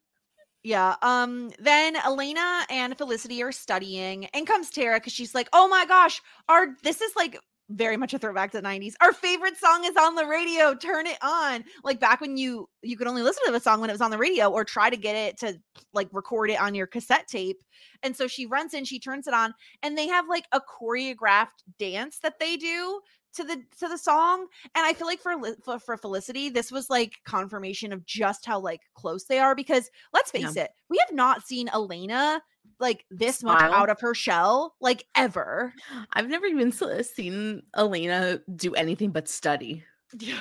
Yeah. Um, then Elena and Felicity are studying. In comes Tara because she's like, oh my gosh, our this is like very much a throwback to the nineties. Our favorite song is on the radio. Turn it on. Like back when you you could only listen to the song when it was on the radio or try to get it to like record it on your cassette tape. And so she runs in, she turns it on, and they have like a choreographed dance that they do to the to the song. And I feel like for Li- for, for Felicity, this was like confirmation of just how like close they are, because let's face Yeah. it, we have not seen Elena like this much Smile. out of her shell like ever. I've never even s- seen Elena do anything but study. Yeah.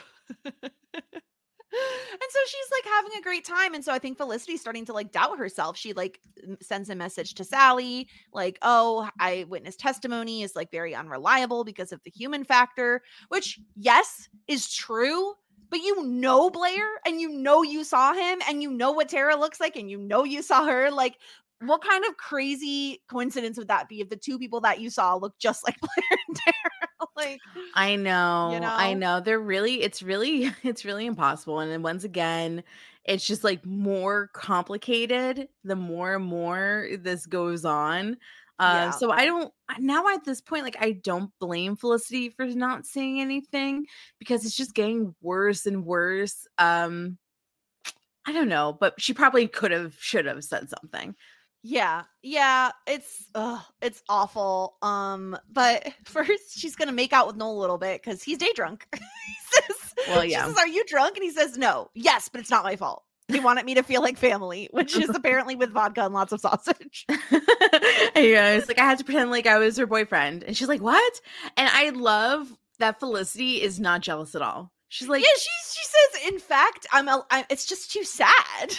And so she's like having a great time. And so I think Felicity's starting to like doubt herself. She like m- sends a message to Sally, like, oh, eyewitness testimony is like very unreliable because of the human factor, which, yes, is true. But you know Blair, and you know you saw him, and you know what Tara looks like, and you know you saw her. Like, what kind of crazy coincidence would that be if the two people that you saw look just like Blair and Tara? Like, I know, I know? know. They're really, it's really, it's really impossible. And then once again, it's just like more complicated the more and more this goes on. Uh, Yeah. so I don't now at this point, like I don't blame Felicity for not saying anything because it's just getting worse and worse. Um, I don't know, but she probably could have, should have said something. Yeah, yeah, it's ugh, it's awful. Um, but first she's gonna make out with Noel a little bit because he's day drunk. He says, Well, she yeah. says, "Are you drunk?" And he says, "No." Yes, but it's not my fault. They wanted me to feel like family, which is apparently with vodka and lots of sausage. Yeah, it's like I had to pretend like I was her boyfriend, and she's like, "What?" And I love that Felicity is not jealous at all. She's like, Yeah, she she says, "In fact, I'm, a, I, it's just too sad."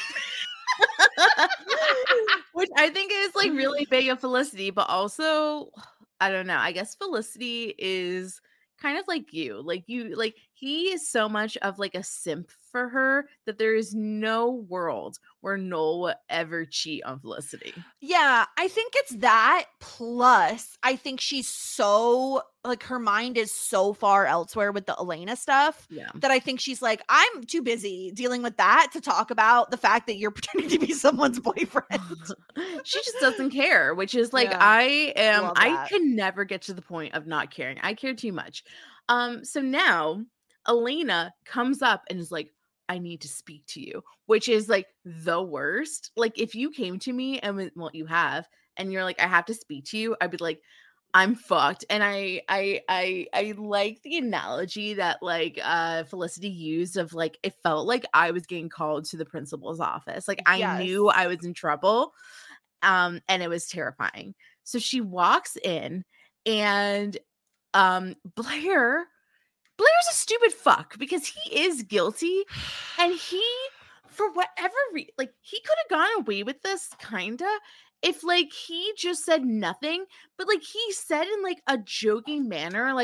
which I think is like really big of Felicity, but also I don't know. I guess Felicity is kind of like you. Like you like he is so much of like a simp for her that there is no world where Noel will ever cheat on Felicity. Yeah, I think it's that. Plus, I think she's so like her mind is so far elsewhere with the Elena stuff Yeah. that I think she's like, I'm too busy dealing with that to talk about the fact that you're pretending to be someone's boyfriend. She just doesn't care, which is like Yeah. I am Love I that. can never get to the point of not caring. I care too much. Um so now Elena comes up and is like, I need to speak to you, which is like the worst. Like if you came to me and was- well you have and you're like I have to speak to you, I'd be like I'm fucked. And I I I I like the analogy that like uh Felicity used of like it felt like I was getting called to the principal's office. Like I Yes. knew I was in trouble. Um and it was terrifying. So she walks in and um Blair Blair's a stupid fuck because he is guilty and he for whatever reason like he could have gone away with this kinda if like he just said nothing, but like he said in like a joking manner, like,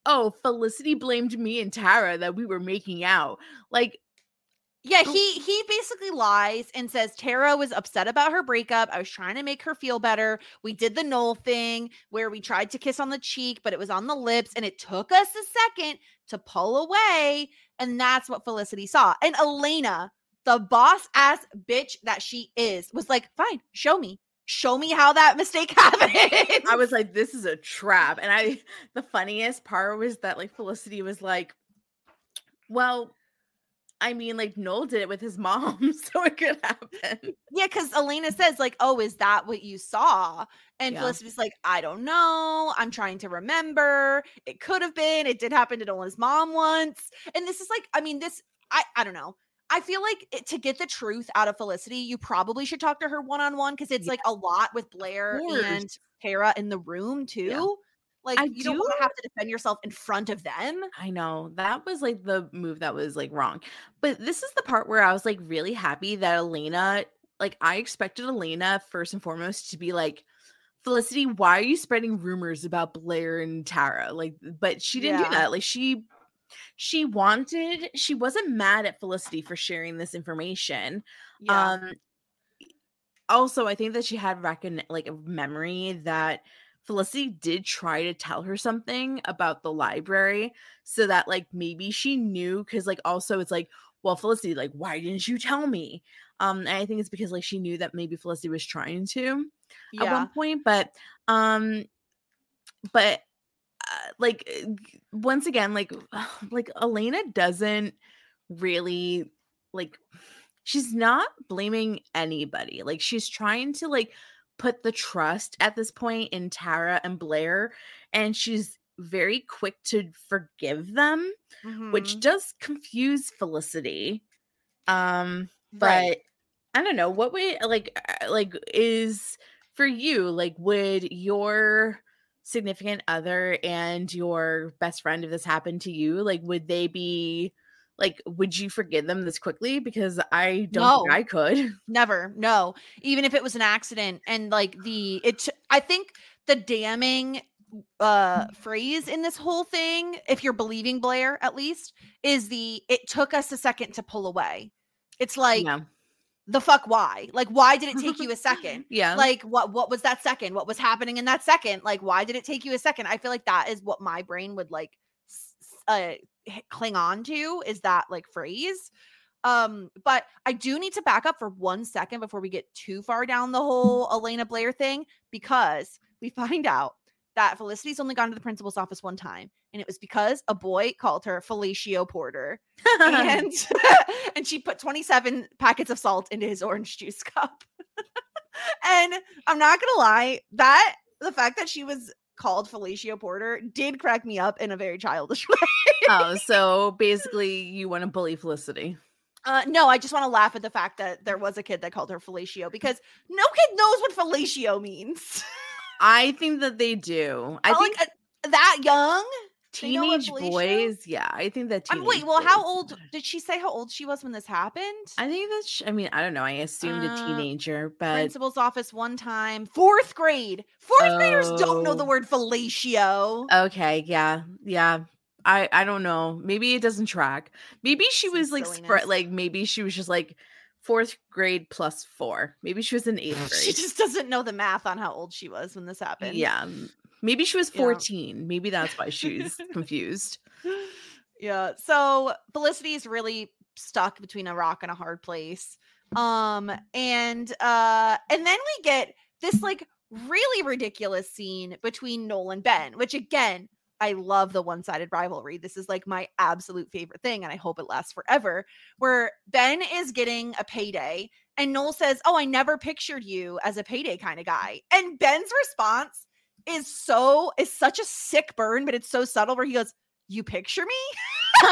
oh, Felicity blamed me and Tara that we were making out. Like, yeah, he he basically lies and says Tara was upset about her breakup. I was trying to make her feel better. We did the Noel thing where we tried to kiss on the cheek, but it was on the lips, and it took us a second to pull away, and that's what Felicity saw. And Elena, the boss ass bitch that she is, was like, fine, show me. Show me how that mistake happened. I was like, this is a trap. And I, the funniest part was that like Felicity was like, well, I mean, like Noel did it with his mom, so it could happen. Yeah, because Elena says like, oh, is that what you saw? And Yeah. Felicity's like, I don't know. I'm trying to remember. It could have been. It did happen to Nolan's mom once. And this is like, I mean, this, I, I don't know. I feel like it, to get the truth out of Felicity, you probably should talk to her one-on-one because it's Yeah. like a lot with Blair Of course. and Tara in the room too. Yeah. Like I you don't do- want to have to defend yourself in front of them. I know that was like the move that was like wrong. But this is the part where I was like really happy that Elena, like I expected Elena first and foremost to be like, Felicity, why are you spreading rumors about Blair and Tara? Like, but she didn't Yeah. do that. Like she she wanted, she wasn't mad at Felicity for sharing this information. Yeah. Um also, I think that she had recon like a memory that Felicity did try to tell her something about the library so that like maybe she knew, because like also it's like, well, Felicity, like, why didn't you tell me? Um, and I think it's because like she knew that maybe Felicity was trying to at yeah. one point, but um, but uh, like uh, once again, like like Elena doesn't really like, she's not blaming anybody. Like she's trying to like put the trust at this point in Tara and Blair, and she's very quick to forgive them, which Mhm. does confuse Felicity. Um, but Right. I don't know what would like uh, like is for you, like would your significant other and your best friend, if this happened to you, like would they be like, would you forgive them this quickly? Because I don't think No. I could. Never. No. Even if it was an accident and like the it I think the damning uh phrase in this whole thing, if you're believing Blair at least, is the it took us a second to pull away. It's like Yeah. the fuck why? Like why did it take you a second? Yeah. Like what what was that second? What was happening in that second? Like why did it take you a second? I feel like that is what my brain would like s- s- uh h- cling on to, is that like phrase. Um, but I do need to back up for one second before we get too far down the whole Elena Blair thing, because we find out that Felicity's only gone to the principal's office one time, and it was because a boy called her Felicio Porter, and and she put twenty-seven packets of salt into his orange juice cup. And I'm not gonna lie, that the fact that she was called Felicio Porter did crack me up in a very childish way. Oh, so basically you want to bully Felicity. Uh, no, I just want to laugh at the fact that there was a kid that called her Felicio, because no kid knows what Felicio means. I think that they do. I Oh, think like, uh, that young. they know what teenage Felicio- boys, yeah, I think that I'm teenage wait. Well, how boys- old did she say? How old she was when this happened? I think that's, sh- I mean, I don't know. I assumed a Uh, teenager, but Principal's office one time, fourth grade. Fourth graders don't know the Oh. word fellatio. okay, yeah, yeah. I I don't know. Maybe it doesn't track. Maybe she Some was like silliness. spread, like maybe she was just like fourth grade plus four. Maybe she was in eighth She grade. just doesn't know the math on how old she was when this happened. Yeah, m- maybe she was Yeah. fourteen. Maybe that's why she's confused. Yeah. So Felicity is really stuck between a rock and a hard place. Um, and uh, and then we get this like really ridiculous scene between Noel and Ben, which again, I love the one-sided rivalry. This is like my absolute favorite thing, and I hope it lasts forever. Where Ben is getting a payday, and Noel says, "Oh, I never pictured you as a payday kind of guy." And Ben's response is so is such a sick burn, but it's so subtle. Where he goes, "You picture me?"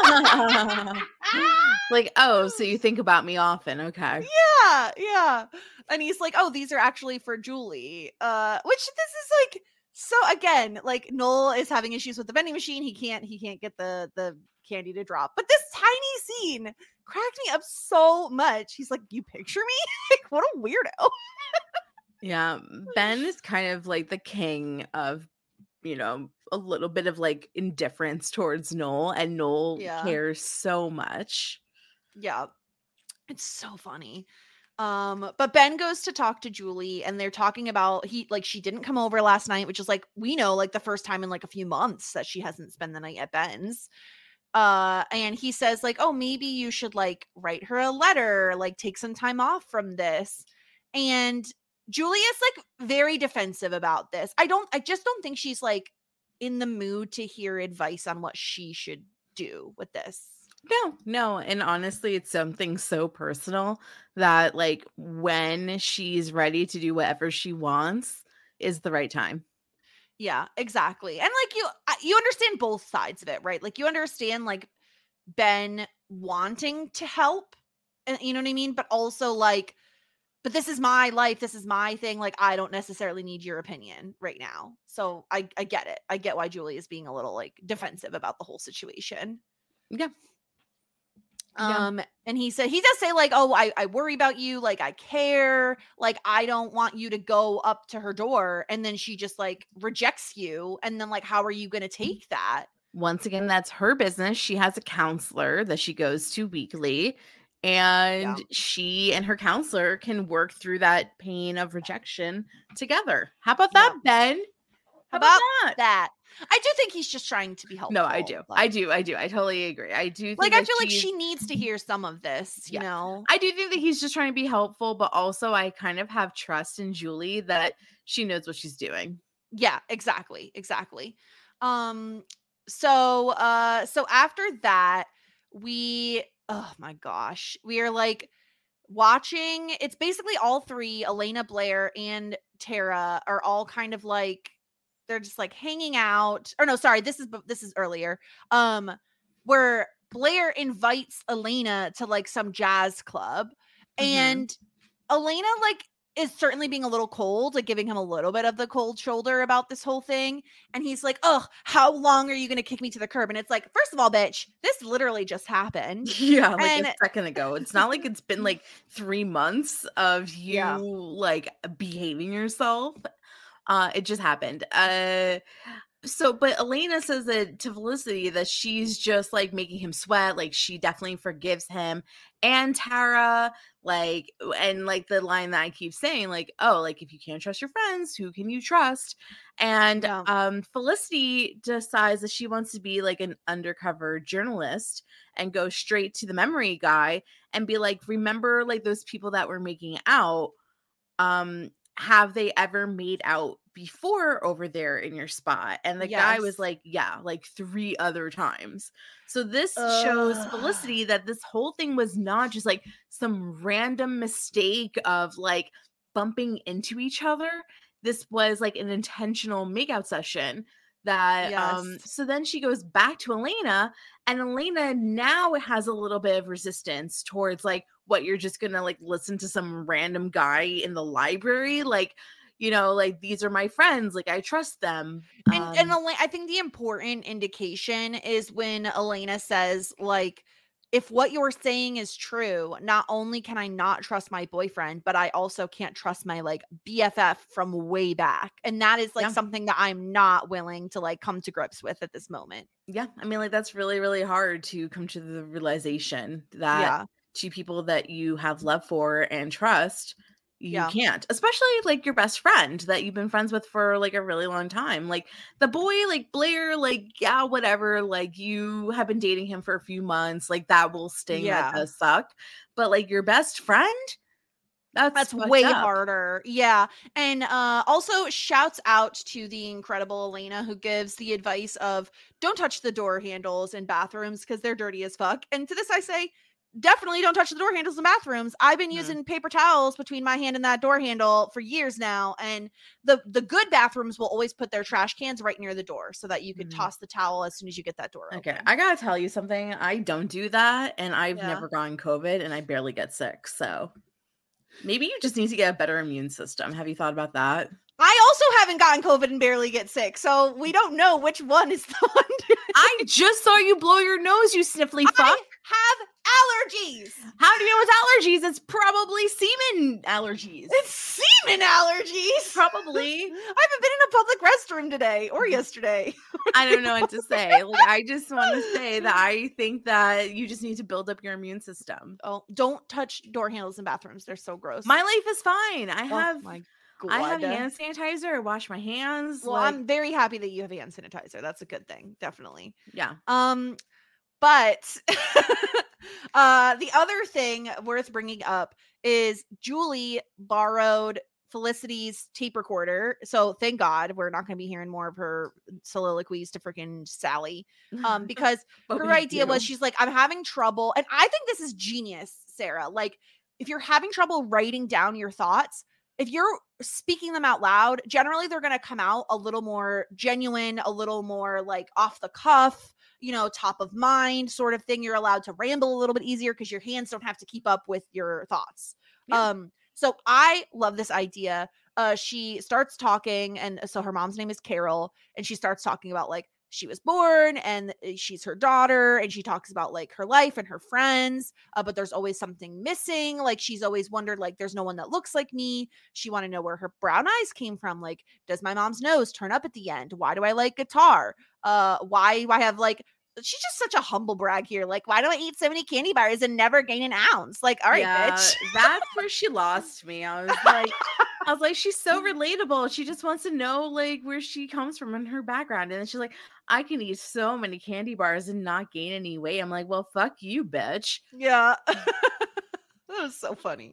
Like, oh, so you think about me often. Okay. Yeah, yeah. And he's like, "Oh, these are actually for Julie." Uh, which this is like so again, like Noel is having issues with the vending machine. He can't he can't get the the candy to drop. But this tiny scene cracked me up so much. He's like, "You picture me?" Like, what a weirdo. Yeah. Ben is kind of like the king of you know, a little bit of like indifference towards Noel, and Noel Yeah. cares so much. Yeah. It's so funny. Um, but Ben goes to talk to Julie, and they're talking about he like she didn't come over last night, which is like we know like the first time in like a few months that she hasn't spent the night at Ben's. Uh, and he says like, oh, maybe you should like write her a letter, like take some time off from this. And Julie is like very defensive about this. I don't, I just don't think she's like in the mood to hear advice on what she should do with this. No, no. And honestly, it's something so personal that like when she's ready to do whatever she wants is the right time. Yeah, exactly. And like you you understand both sides of it, right? Like you understand like Ben wanting to help, and you know what I mean? But also like, but this is my life, this is my thing. Like I don't necessarily need your opinion right now. So I I get it. I get why Julie is being a little like defensive about the whole situation. Yeah. Um, yeah. And he said, he does say like, oh, I, I worry about you. Like, I care. Like, I don't want you to go up to her door. And then she just like rejects you. And then like, how are you going to take that? Once again, that's her business. She has a counselor that she goes to weekly, and yeah. she and her counselor can work through that pain of rejection together. How about that, yeah. Ben? How about, about that? that? I do think he's just trying to be helpful. No, I do. Like, I do. I do. I totally agree. I do. Think like, I feel like she needs to hear some of this, you yeah. know? I do think that he's just trying to be helpful, but also I kind of have trust in Julie that she knows what she's doing. Yeah, exactly. Exactly. Um, so, uh, so after that, we, oh my gosh, we are like watching, it's basically all three, Elena, Blair, and Tara are all kind of like, they're just like hanging out, or no, sorry, this is this is earlier. Um, where Blair invites Elena to like some jazz club, mm-hmm. and Elena like is certainly being a little cold, like giving him a little bit of the cold shoulder about this whole thing. And he's like, "Oh, how long are you gonna kick me to the curb?" And it's like, first of all, bitch, this literally just happened. Yeah, like and- a second ago. It's not like it's been like three months of you yeah. like behaving yourself. Uh, it just happened. Uh, so, but Elena says that to Felicity that she's just like making him sweat. Like she definitely forgives him and Tara. Like, and like the line that I keep saying, like, oh, like if you can't trust your friends, who can you trust? And yeah. um, Felicity decides that she wants to be like an undercover journalist and go straight to the memory guy and be like, remember, like those people that were making out. Um, have they ever made out before over there in your spot? And the yes. guy was like, yeah, like three other times. So this Ugh. shows Felicity that this whole thing was not just like some random mistake of like bumping into each other. This was like an intentional makeout session that yes. um so then she goes back to Elena, and Elena now has a little bit of resistance towards like, what, you're just gonna like listen to some random guy in the library? Like, you know, like these are my friends, like I trust them. And um, and Elena, I think the important indication is when Elena says like, if what you're saying is true, not only can I not trust my boyfriend, but I also can't trust my like B F F from way back. And that is like yeah. something that I'm not willing to like come to grips with at this moment. Yeah. I mean, like that's really, really hard to come to the realization that yeah. two people that you have love for and trust, you yeah. can't, especially like your best friend that you've been friends with for like a really long time. Like the boy, like Blair, like, yeah, whatever. Like you have been dating him for a few months. Like that will sting. Yeah. That does suck. But like your best friend, that's, that's way up. harder. Yeah. And uh, also shouts out to the incredible Elena, who gives the advice of don't touch the door handles in bathrooms because they're dirty as fuck. And to this I say, definitely don't touch the door handles in bathrooms. I've been using mm. paper towels between my hand and that door handle for years now. And the, the good bathrooms will always put their trash cans right near the door so that you can mm. toss the towel as soon as you get that door okay. open. I gotta tell you something. I don't do that. And I've yeah. never gotten COVID and I barely get sick. So maybe you just need to get a better immune system. Have you thought about that? I also haven't gotten COVID and barely get sick, so we don't know which one is the one. I just saw you blow your nose, you sniffly fuck. I have allergies. How do you know it's allergies? It's probably semen allergies. It's semen allergies. Probably. I haven't been in a public restroom today or yesterday. I don't know what to say. Like, I just want to say that I think that you just need to build up your immune system. Oh, don't touch door handles in bathrooms. They're so gross. My life is fine. I have oh my God. I have hand sanitizer. I wash my hands. Well, like, I'm very happy that you have hand sanitizer. That's a good thing. Definitely. Yeah. Um, but uh, the other thing worth bringing up is Julie borrowed Felicity's tape recorder. So thank God we're not going to be hearing more of her soliloquies to freaking Sally. Um, because her idea was, she's like, I'm having trouble. And I think this is genius, Sarah. Like, if you're having trouble writing down your thoughts, if you're speaking them out loud, generally they're going to come out a little more genuine, a little more like off the cuff, you know, top of mind sort of thing. You're allowed to ramble a little bit easier because your hands don't have to keep up with your thoughts. Yeah. Um, so I love this idea. Uh, she starts talking, and so her mom's name is Carol, and she starts talking about like she was born and she's her daughter, and she talks about like her life and her friends, uh, but there's always something missing. Like, she's always wondered, like, there's no one that looks like me. She want to know where her brown eyes came from. Like, does my mom's nose turn up at the end? Why do I like guitar? Uh, why do I have like, she's just such a humble brag here. Like, why do I eat so many candy bars and never gain an ounce? Like, all right, yeah, bitch. That's where she lost me. I was like, I was like, she's so relatable. She just wants to know like where she comes from and her background. And then she's like, I can eat so many candy bars and not gain any weight. I'm like, well, fuck you, bitch. Yeah. That was so funny.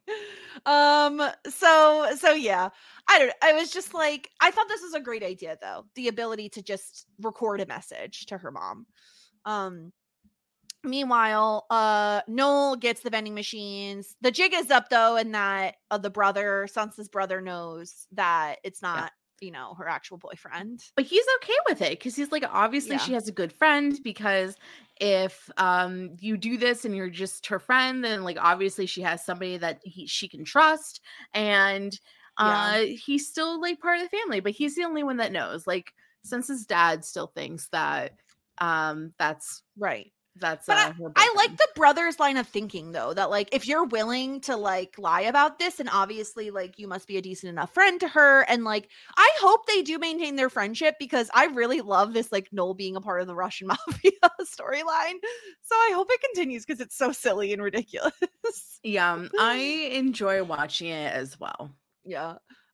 Um, so so yeah. I don't I was just like, I thought this was a great idea though. The ability to just record a message to her mom. Um Meanwhile, uh, Noel gets the vending machines. The jig is up though, and that uh, the brother, Sansa's brother, knows that it's not, yeah. you know, her actual boyfriend. But he's okay with it because he's like, obviously yeah. she has a good friend, because if um you do this and you're just her friend, then like obviously she has somebody that he, she can trust, and uh yeah. he's still like part of the family. But he's the only one that knows. Like, Sansa's dad still thinks that um that's right. That's but uh, I, I like the brother's line of thinking though, that like, if you're willing to like lie about this, and obviously like you must be a decent enough friend to her, and like I hope they do maintain their friendship, because I really love this like Noel being a part of the Russian mafia storyline. So I hope it continues because it's so silly and ridiculous. Yeah, I enjoy watching it as well. Yeah.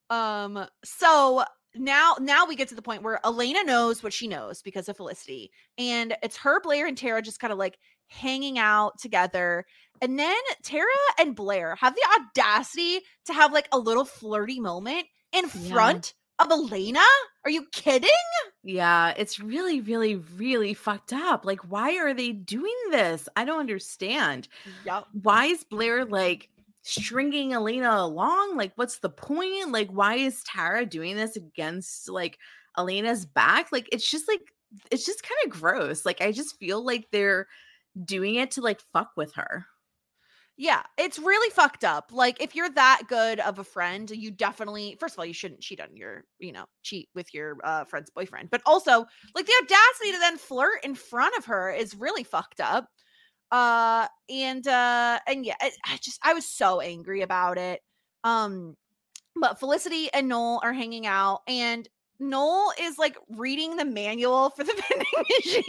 Um. So. Now, now we get to the point where Elena knows what she knows because of Felicity, and it's her, Blair, and Tara just kind of like hanging out together. And then Tara and Blair have the audacity to have like a little flirty moment in front yeah. of Elena. Are you kidding? Yeah, it's really, really, really fucked up. Like, why are they doing this? I don't understand. Yep. Why is Blair like stringing Elena along? Like, what's the point? Like, why is Tara doing this against like Elena's back? Like, it's just like, it's just kind of gross. Like, I just feel like they're doing it to like fuck with her. Yeah, it's really fucked up. Like, if you're that good of a friend, you definitely, first of all, you shouldn't cheat on your, you know, cheat with your uh, friend's boyfriend. But also, like, the audacity to then flirt in front of her is really fucked up. Uh, and, uh, and yeah, it, I just, I was so angry about it. Um, but Felicity and Noel are hanging out, and Noel is like reading the manual for the vending machine.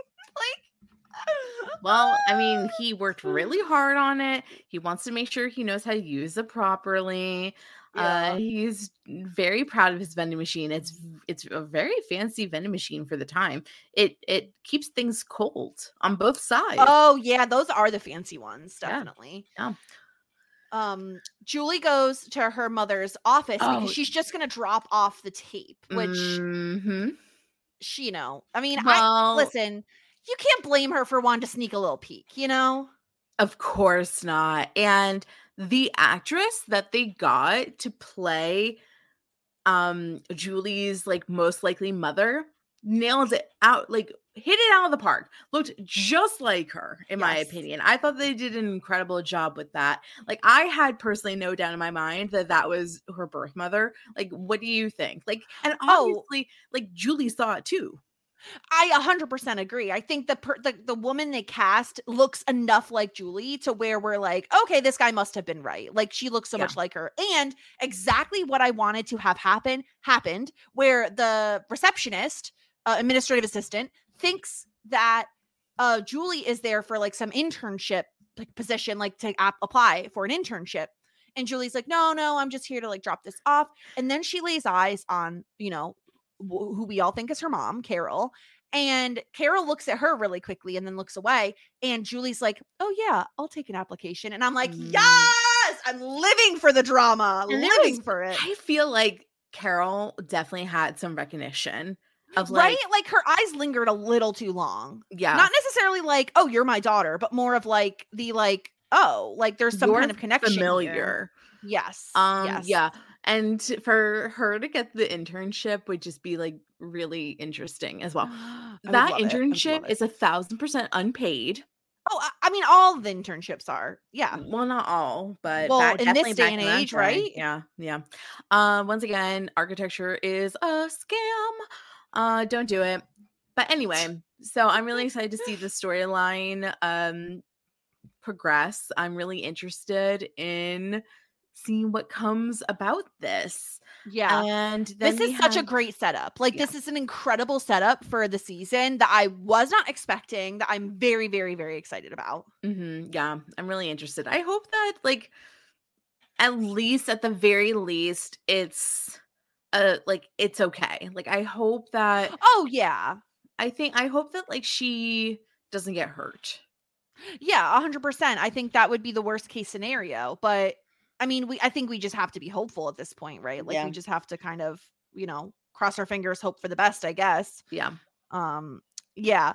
Like, well, I mean, he worked really hard on it. He wants to make sure he knows how to use it properly. Yeah. Uh, he's very proud of his vending machine. It's it's a very fancy vending machine for the time. It it keeps things cold on both sides. Oh yeah, those are the fancy ones, definitely. Yeah. yeah. Um, Julie goes to her mother's office oh. because she's just gonna drop off the tape, which mm-hmm. she, you know, I mean, well, I listen. You can't blame her for wanting to sneak a little peek, you know? Of course not. And the actress that they got to play um Julie's like most likely mother nailed it out, like hit it out of the park. Looked just like her, in yes. my opinion. I thought they did an incredible job with that. Like, I had personally no doubt in my mind that that was her birth mother. Like, what do you think? Like, and obviously, oh. like Julie saw it too. I one hundred percent agree. I think the, per, the the woman they cast looks enough like Julie to where we're like, okay, this guy must have been right. Like she looks so Yeah. much like her. And exactly what I wanted to have happen happened, where the receptionist, uh, administrative assistant, thinks that uh, Julie is there for like some internship like position, like to ap- apply for an internship. And Julie's like, no, no, I'm just here to like drop this off. And then she lays eyes on, you know, who we all think is her mom, Carol. And Carol looks at her really quickly and then looks away. And Julie's like, oh, yeah, I'll take an application. And I'm like, Mm. yes, I'm living for the drama, And there living was- for it. I feel like Carol definitely had some recognition of like, Right? Like her eyes lingered a little too long. yeah, Not necessarily like, oh, you're my daughter, but more of like the like, oh, like there's some you're kind of connection. here. familiar. Yes. Um, yes. yeah. And for her to get the internship would just be like really interesting as well. I would That love it. I would internship love it. is a thousand percent unpaid. Oh, I, I mean, all the internships are. Yeah. Well, not all, but Well, back- in definitely this day back and in that age, day. right? Yeah, yeah. Uh, once again, architecture is a scam. Uh, don't do it. But anyway, so I'm really excited to see the storyline um progress. I'm really interested in seeing what comes about this. Yeah. And then This we is such a have- great setup. Like Yeah. this is an incredible setup for the season that I was not expecting, that I'm very, very, very excited about. Mhm, yeah, I'm really interested. I hope that like at least at the very least it's uh like it's okay. Like I hope that Oh yeah. I think I hope that like she doesn't get hurt. Yeah, a hundred percent. I think that would be the worst case scenario. But I mean, we I think we just have to be hopeful at this point, right? Like Yeah. we just have to kind of, you know, cross our fingers, hope for the best, I guess. Yeah. Um, yeah.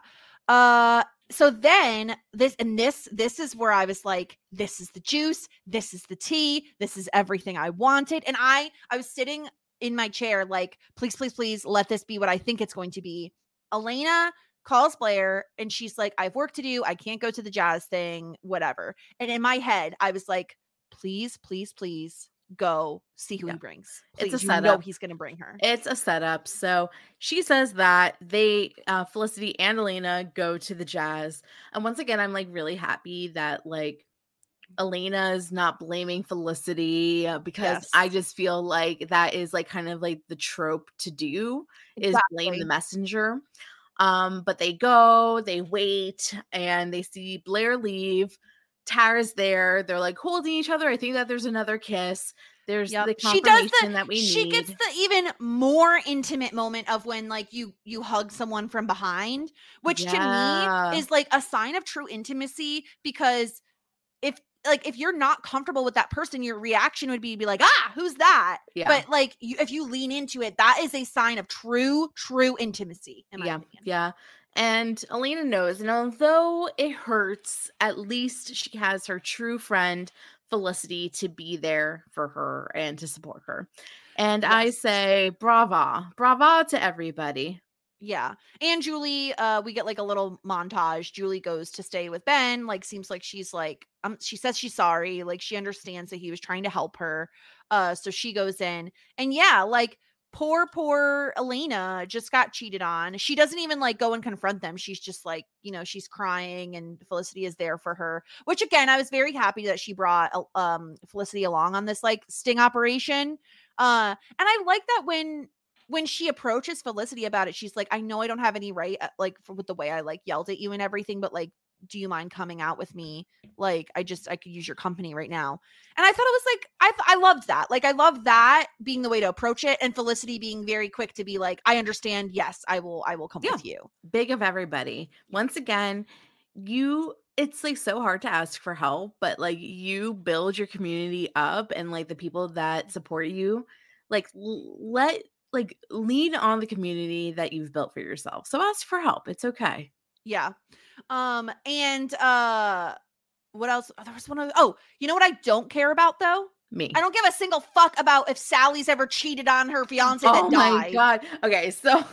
Uh so then this and this this is where I was like, this is the juice, this is the tea, this is everything I wanted. And I I was sitting in my chair like, please, please, please let this be what I think it's going to be. Elena calls Blair and she's like, I have work to do. I can't go to the jazz thing, whatever. And in my head, I was like, please, please, please go see who Yeah. he brings. It's a Please, you know setup. he's going to bring her. It's a setup. So she says that they, uh, Felicity and Elena go to the jazz. And once again, I'm like really happy that like Elena is not blaming Felicity uh, because Yes. I just feel like that is like kind of like the trope to do is blame Exactly. the messenger. Um, but they go, they wait, and they see Blair leave. Tara's there. They're like holding each other. I think that there's another kiss. There's Yep. the She does confirmation the that we she need. gets the even more intimate moment of when like you you hug someone from behind, which Yeah. to me is like a sign of true intimacy, because if like if you're not comfortable with that person, your reaction would be to be like, ah, who's that? Yeah. But like you, if you lean into it, that is a sign of true true intimacy, in my yeah, opinion. yeah. And Elena knows, and although it hurts, at least she has her true friend Felicity to be there for her and to support her. And I Yes. say, brava, brava to everybody. Yeah. And Julie, uh, we get like a little montage. Julie goes to stay with Ben, like seems like she's like, um, she says she's sorry, like she understands that he was trying to help her. Uh, so she goes in, and yeah, like poor, poor Elena just got cheated on. She doesn't even like go and confront them. She's just like, you know, she's crying, and Felicity is there for her, which again, I was very happy that she brought uh, um Felicity along on this like sting operation. Uh, and I like that when when she approaches Felicity about it, she's like, I know I don't have any right, uh, like for, with the way I like yelled at you and everything, but like, do you mind coming out with me? Like, I just, I could use your company right now. And I thought it was like, I, th- I loved that. Like, I loved that being the way to approach it. And Felicity being very quick to be like, I understand. Yes, I will, I will come Yeah. with you. Big of everybody. Once again, you it's like so hard to ask for help, but like you build your community up and like the people that support you, like l- let like lean on the community that you've built for yourself. So ask for help. It's okay. Yeah. Um, and uh, what else? Oh, there was one of, oh, you know what I don't care about though? Me. I don't give a single fuck about if Sally's ever cheated on her fiance oh that my died. god. Okay, so No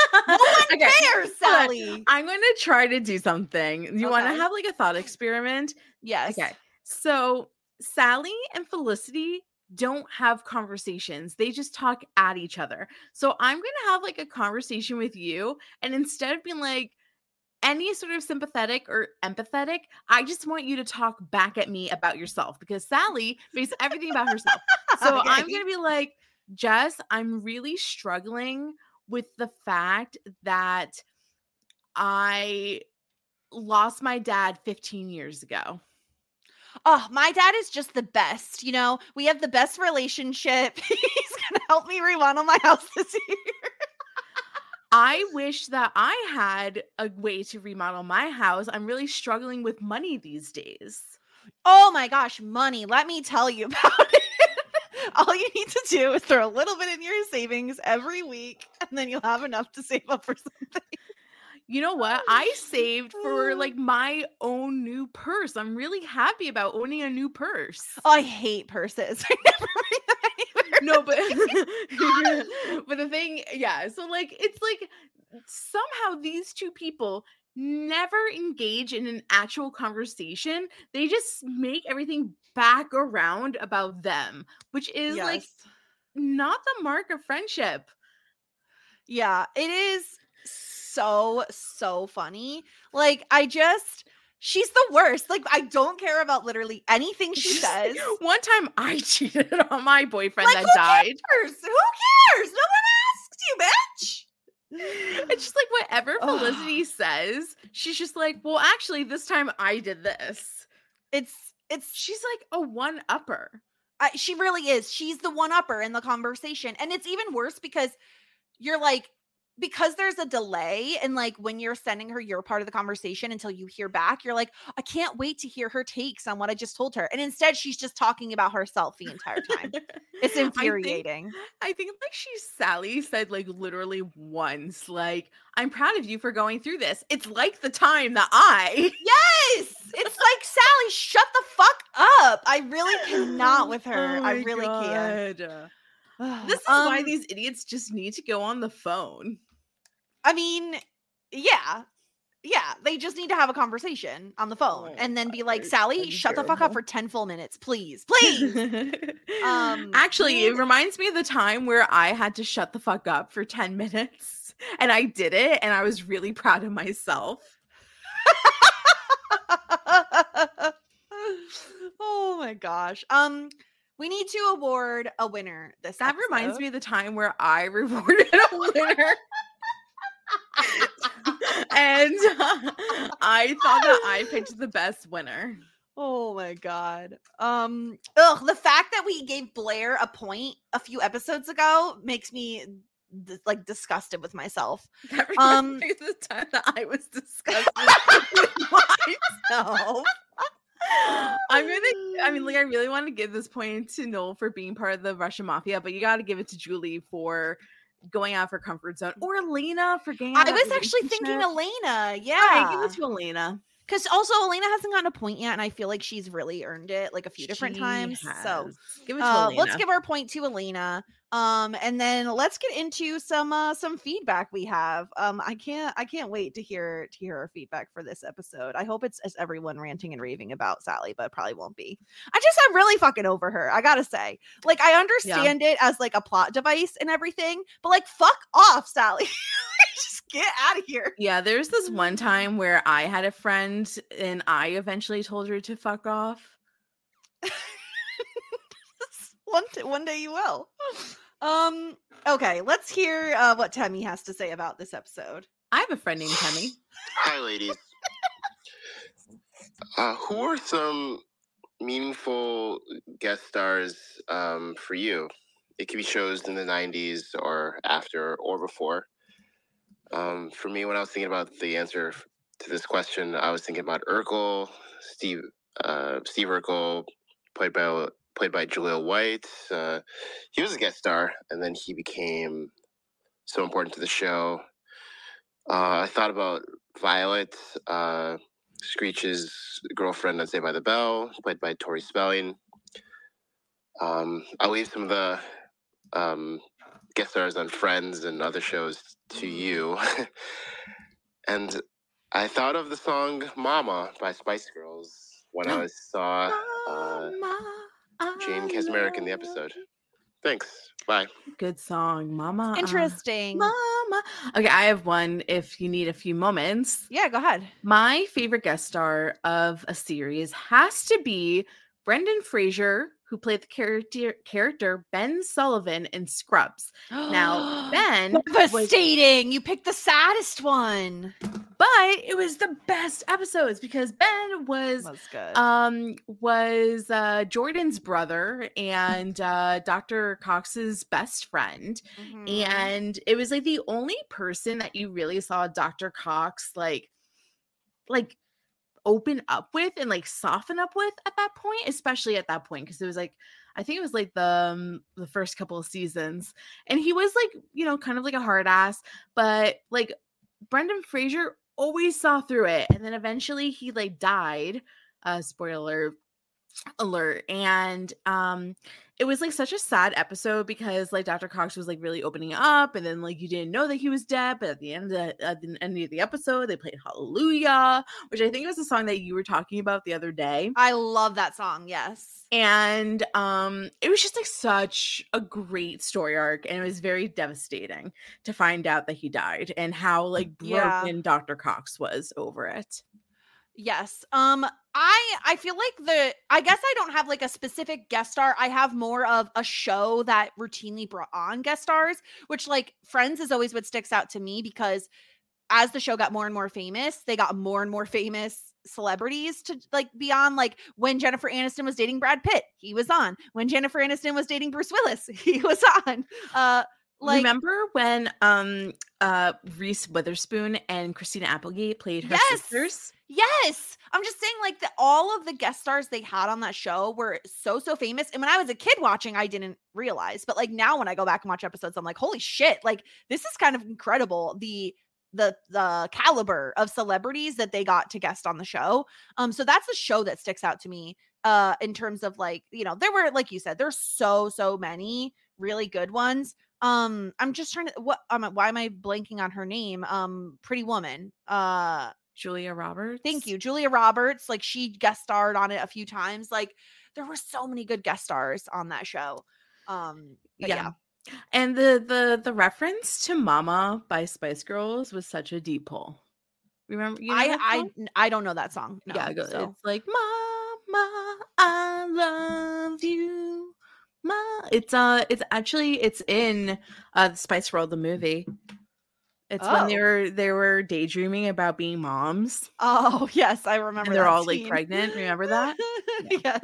one Okay, cares, hold on. Sally. I'm going to try to do something. You want to Okay. have like a thought experiment? Yes. Okay. So Sally and Felicity don't have conversations. They just talk at each other. So I'm going to have like a conversation with you. And instead of being like any sort of sympathetic or empathetic, I just want you to talk back at me about yourself, because Sally makes everything about herself. So Okay. I'm going to be like, Jess, I'm really struggling with the fact that I lost my dad fifteen years ago. Oh, my dad is just the best. You know, we have the best relationship. He's going to help me remodel my house this year. I wish that I had a way to remodel my house. I'm really struggling with money these days. Oh my gosh, money. Let me tell you about it. All you need to do is throw a little bit in your savings every week, and then you'll have enough to save up for something. You know what? I saved for like my own new purse. I'm really happy about owning a new purse. Oh, I hate purses. I never bring them anywhere. No, but but the thing, yeah. So like, it's like somehow these two people never engage in an actual conversation. They just make everything back around about them, which is Yes. like not the mark of friendship. Yeah, it is so, so funny. Like, I just, she's the worst. Like, I don't care about literally anything she says. One time I cheated on my boyfriend Like, that who died. cares? Who cares? No one asked you, bitch. It's just like whatever Ugh. Felicity says, she's just like, well, actually, this time I did this. It's, it's, She's like a one-upper. I, she really is. She's the one-upper in the conversation. And it's even worse because you're like, because there's a delay, and like when you're sending her your part of the conversation until you hear back, you're like, I can't wait to hear her takes on what I just told her. And instead she's just talking about herself the entire time. It's infuriating. I think, I think like she Sally said like literally once, like, I'm proud of you for going through this. It's like the time that I Yes. It's like, Sally, shut the fuck up. I really cannot with her. Oh I my really can't. God. This is Um, why these idiots just need to go on the phone. I mean, yeah. Yeah, they just need to have a conversation on the phone Oh and then God, be like, they're- Sally, that'd be shut the fuck up terrible. for ten full minutes, please. Please. Um, Actually, it need- reminds me of the time where I had to shut the fuck up for ten minutes, and I did it, and I was really proud of myself. Oh my gosh. Um, we need to award a winner this That reminds episode. me of the time where I rewarded a winner. And uh, I thought that I picked the best winner. Oh my god. Um, ugh, the fact that we gave Blair a point a few episodes ago makes me d- like disgusted with myself. That reminds Um, me of the time that I was disgusted with myself. I'm gonna. I mean, like, I really want to give this point to Noel for being part of the Russian mafia, but you got to give it to Julie for going out of her comfort zone, or Elena for getting. Out I of was that actually thinking relationship. Elena. All Yeah. right, give it to Elena. Because also Elena hasn't gotten a point yet, and I feel like she's really earned it like a few different She times. So has. give it to uh, Elena. let's give our point to Elena. Um, and then let's get into some uh some feedback we have. Um, I can't I can't wait to hear to hear our feedback for this episode. I hope it's as everyone ranting and raving about Sally, but it probably won't be. I just I'm really fucking over her. I gotta say, like, I understand it as like a plot device and everything, but like, fuck off, Sally. Just get out of here. Yeah, there's this one time where I had a friend and I eventually told her to fuck off. one t- one day you will. Um. Okay, let's hear uh, what Temmie has to say about this episode. I have a friend named Temmie. Hi, ladies. Uh, who are some meaningful guest stars um, for you? It could be shows in the nineties or after or before. Um, for me, when I was thinking about the answer to this question, I was thinking about Urkel, Steve, uh, Steve Urkel, played by played by Jaleel White. Uh, he was a guest star, and then he became so important to the show. Uh, I thought about Violet, uh, Screech's girlfriend on Saved by the Bell, played by Tori Spelling. Um, I'll leave some of the um, guest stars on Friends and other shows to you. And I thought of the song Mama by Spice Girls when I was, saw uh, Mama, Jane I Kaczmarek in the love episode. you. Thanks. Bye. Good song, Mama. uh, Interesting. Mama. Okay, I have one if you need a few moments. Yeah, go ahead. My favorite guest star of a series has to be Brendan Fraser, who played the character character Ben Sullivan in Scrubs. Now, Ben was, Devastating. You picked the saddest one. but it was the best episodes because Ben was Was good. um was uh Jordan's brother and uh Doctor Cox's best friend. Mhm. And it was like the only person that you really saw Doctor Cox like like open up with and like soften up with at that point, especially at that point, because it was like I think it was like the um, the first couple of seasons, and he was like, you know, kind of like a hard ass, but like Brendan Fraser always saw through it, and then eventually he like died. Uh, spoiler alert. And um it was like such a sad episode because like Doctor Cox was like really opening up, and then like you didn't know that he was dead, but at the end of the, at the end of the episode they played Hallelujah, which I think was a song that you were talking about the other day. I love that song. Yes. And um it was just like such a great story arc, and it was very devastating to find out that he died and how like Yeah. broken Doctor Cox was over it. Yes. Um I I feel like the I guess I don't have like a specific guest star. I have more of a show that routinely brought on guest stars, which like Friends is always what sticks out to me because as the show got more and more famous, they got more and more famous celebrities to like be on. Like when Jennifer Aniston was dating Brad Pitt, he was on. When Jennifer Aniston was dating Bruce Willis, he was on. Uh like Remember when um uh Reese Witherspoon and Christina Applegate played her Yes! sisters? Yes. I'm just saying like that all of the guest stars they had on that show were so so famous. And when I was a kid watching, I didn't realize. But like now when I go back and watch episodes, I'm like, holy shit, like this is kind of incredible. The the the caliber of celebrities that they got to guest on the show. Um, so that's the show that sticks out to me uh in terms of like, you know, there were, like you said, there's so so many really good ones. Um, I'm just trying to what um why am I blanking on her name? Um, Pretty Woman. Uh Julia Roberts. Thank you. Julia Roberts, like she guest starred on it a few times. Like there were so many good guest stars on that show. Um, but yeah. Yeah. And the the the reference to Mama by Spice Girls was such a deep pull. Remember? You know I that I song? I don't know that song. No, yeah, go, so. it's like Mama, I love you. Ma. It's uh it's actually it's in uh the Spice World, the movie. It's when they Oh. were they were daydreaming about being moms. Oh yes, I remember. And they're that all like scene. pregnant. Remember that? Yeah. Yes.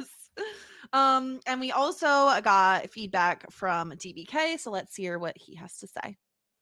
Um, and we also got feedback from D B K, so let's hear what he has to say.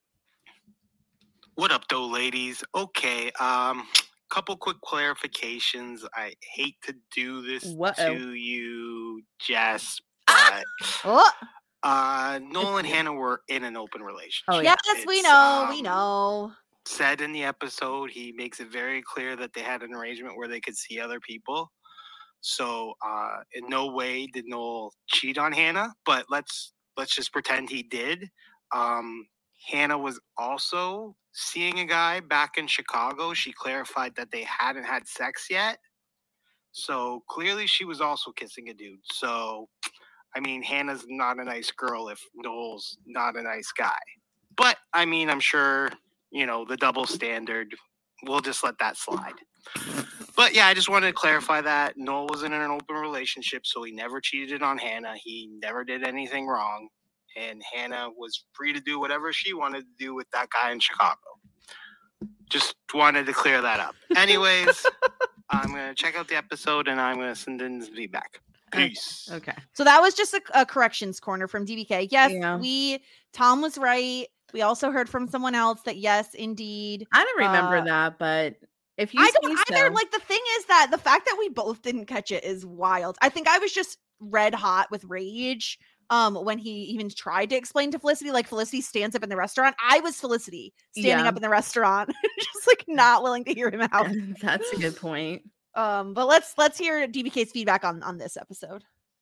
What up, though, ladies? Okay, um, couple quick clarifications. I hate to do this Wha-oh. to you, Jess, Ah! but Oh, uh, Noel and Hannah were in an open relationship. Oh, yeah. yes, we It's, know, we um, know. Said in the episode, he makes it very clear that they had an arrangement where they could see other people. So, uh, in no way did Noel cheat on Hannah, but let's let's just pretend he did. Um, Hannah was also seeing a guy back in Chicago. She clarified that they hadn't had sex yet. So clearly she was also kissing a dude. So, I mean, Hannah's not a nice girl if Noel's not a nice guy. But, I mean, I'm sure, you know, the double standard, we'll just let that slide. But, yeah, I just wanted to clarify that. Noel wasn't in an open relationship, so he never cheated on Hannah. He never did anything wrong. And Hannah was free to do whatever she wanted to do with that guy in Chicago. Just wanted to clear that up. Anyways, I'm going to check out the episode and I'm going to send in feedback. Peace. Okay. So that was just a, a corrections corner from D B K. Yes, Yeah. we Tom was right. We also heard from someone else that yes, indeed. I don't remember Uh, that, but if you I say don't either. so- Like the thing is that the fact that we both didn't catch it is wild. I think I was just red hot with rage um when he even tried to explain to Felicity. Like Felicity stands up in the restaurant. I was Felicity standing Yeah. up in the restaurant, just like not willing to hear him out. That's a good point. Um, but let's let's hear D B K's feedback on on this episode.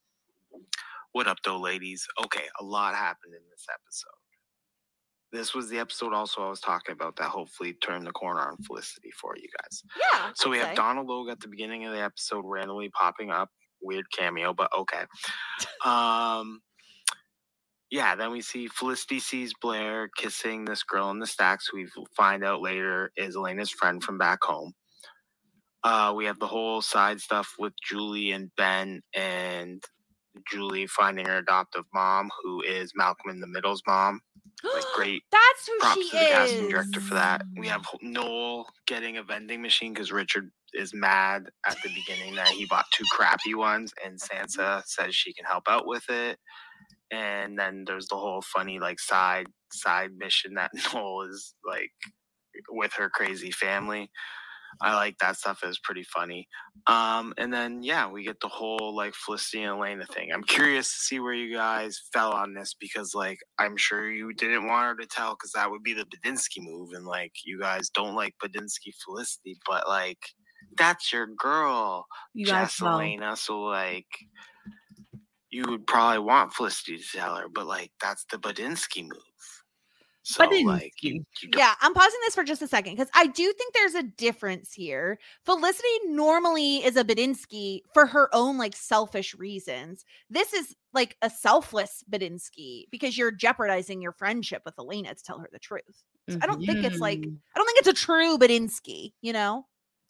What up, though, ladies? Okay, a lot happened in this episode. This was the episode also I was talking about that hopefully turned the corner on Felicity for you guys. Yeah. So we I'd have say. Donald Logue at the beginning of the episode randomly popping up weird cameo, but okay. Um, yeah, then we see Felicity sees Blair kissing this girl in the stacks, who we find out later is Elena's friend from back home. Uh, we have the whole side stuff with Julie and Ben, and Julie finding her adoptive mom, who is Malcolm in the Middle's mom. Like, great. That's who props she to the is. casting director for that. We have Noel getting a vending machine because Richard is mad at the beginning that he bought two crappy ones, and Sansa says she can help out with it. And then there's the whole funny like side side mission that Noel is like with her crazy family. I like that stuff. Is pretty funny. Um, and then, yeah, we get the whole, like, Felicity and Elena thing. I'm curious to see where you guys fell on this because, like, I'm sure you didn't want her to tell because that would be the Badinsky move. And, like, you guys don't like Badinsky Felicity, but, like, that's your girl, You guys Jess know. Elena. So, like, you would probably want Felicity to tell her, but, like, that's the Badinsky move. So, like, you, you don't Yeah, I'm pausing this for just a second because I do think there's a difference here. Felicity normally is a Badinsky for her own like selfish reasons. This is like a selfless Badinsky because you're jeopardizing your friendship with Elena to tell her the truth. So I don't think it's like Mhm. I don't think it's a true Badinsky, you know.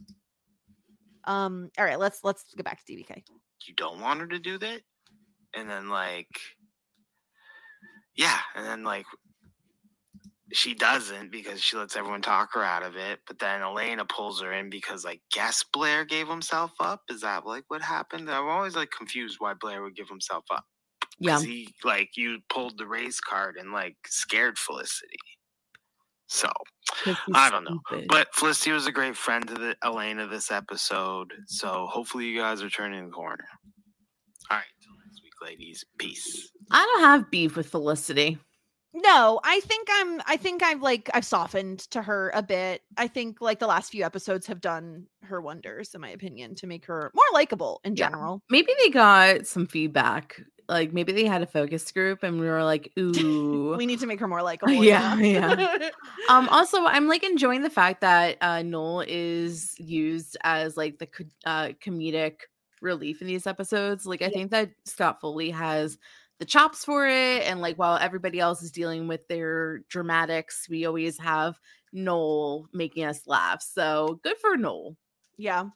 Um. All right, let's let's get back to D B K. you don't want her to do that. And then, like, yeah, and then, like, she doesn't because she lets everyone talk her out of it. But then Elena pulls her in because I guess Blair gave himself up. Is that like what happened? I'm always like confused why Blair would give himself up. Yeah. Because he like you pulled the race card and like scared Felicity. So 'Cause he's I don't know. stupid. But Felicity was a great friend to the Elena this episode. So hopefully you guys are turning the corner. All right, till next week, ladies. Peace. I don't have beef with Felicity. No, I think I'm I think I've like I've softened to her a bit. I think like the last few episodes have done her wonders, in my opinion, to make her more likable in Yeah. general. Maybe they got some feedback. Like maybe they had a focus group and we were like, ooh. We need to make her more likable. Yeah, yeah. Um, also, I'm like enjoying the fact that uh, Noel is used as like the co- uh, comedic relief in these episodes. Like, I Yeah. think that Scott Foley has the chops for it, and like while everybody else is dealing with their dramatics, we always have Noel making us laugh. So good for Noel. Yeah.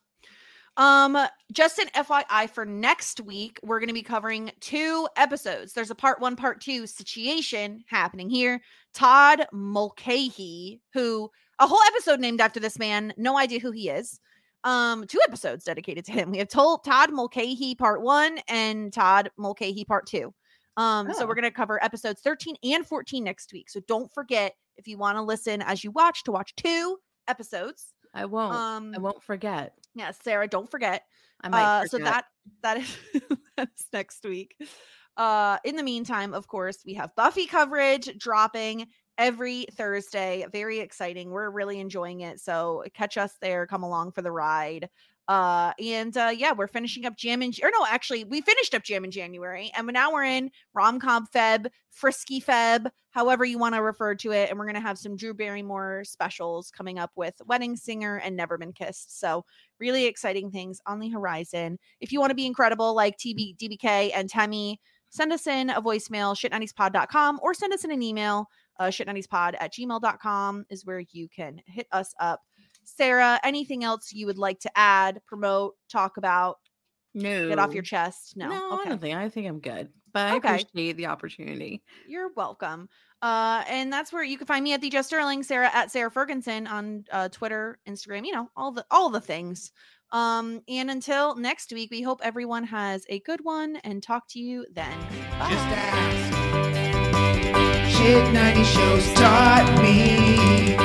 Um, just an F Y I for next week, we're going to be covering two episodes. There's a part one, part two situation happening here. Todd Mulcahy, who a whole episode named after this man, no idea who he is. Um, two episodes dedicated to him. We have told Todd Mulcahy part one and Todd Mulcahy part two. Um, so Oh. we're going to cover episodes thirteen and fourteen next week. So don't forget, if you want to listen as you watch, to watch two episodes. I won't. Um, I won't forget. yeah, Sarah, don't forget. I might Uh, forget. so that that is that's next week. Uh, in the meantime, of course, we have Buffy coverage dropping every Thursday. Very exciting. We're really enjoying it. So catch us there. Come along for the ride. Uh, and uh, yeah, we're finishing up Jam in or no, actually, we finished up Jam in January, and now we're in rom-com Feb, Frisky Feb, however you want to refer to it. And we're gonna have some Drew Barrymore specials coming up with Wedding Singer and Never Been Kissed. So really exciting things on the horizon. If you want to be incredible like T B, D B K and Temmie, send us in a voicemail, shit nineties pod dot com, or send us in an email, uh, shit nineties pod at gmail dot com is where you can hit us up. Sarah, anything else you would like to add, promote, talk about, No. get off your chest? No. No, I Okay. don't think. I think I'm good. But I Okay. appreciate the opportunity. You're welcome. Uh, and that's where you can find me at the Jess Sterling, Sarah at Sarah Ferguson on uh, Twitter, Instagram, you know, all the all the things. Um, and until next week, we hope everyone has a good one and talk to you then. Bye. Just ask. Shit ninety shows taught me.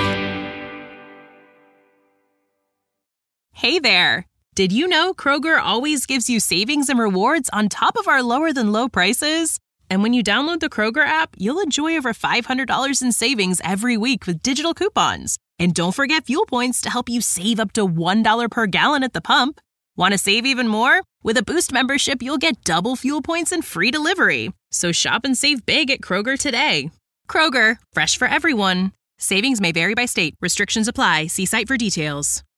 Hey there! Did you know Kroger always gives you savings and rewards on top of our lower than low prices? And when you download the Kroger app, you'll enjoy over five hundred dollars in savings every week with digital coupons. And don't forget fuel points to help you save up to one dollar per gallon at the pump. Want to save even more? With a Boost membership, you'll get double fuel points and free delivery. So shop and save big at Kroger today. Kroger, fresh for everyone. Savings may vary by state. Restrictions apply. See site for details.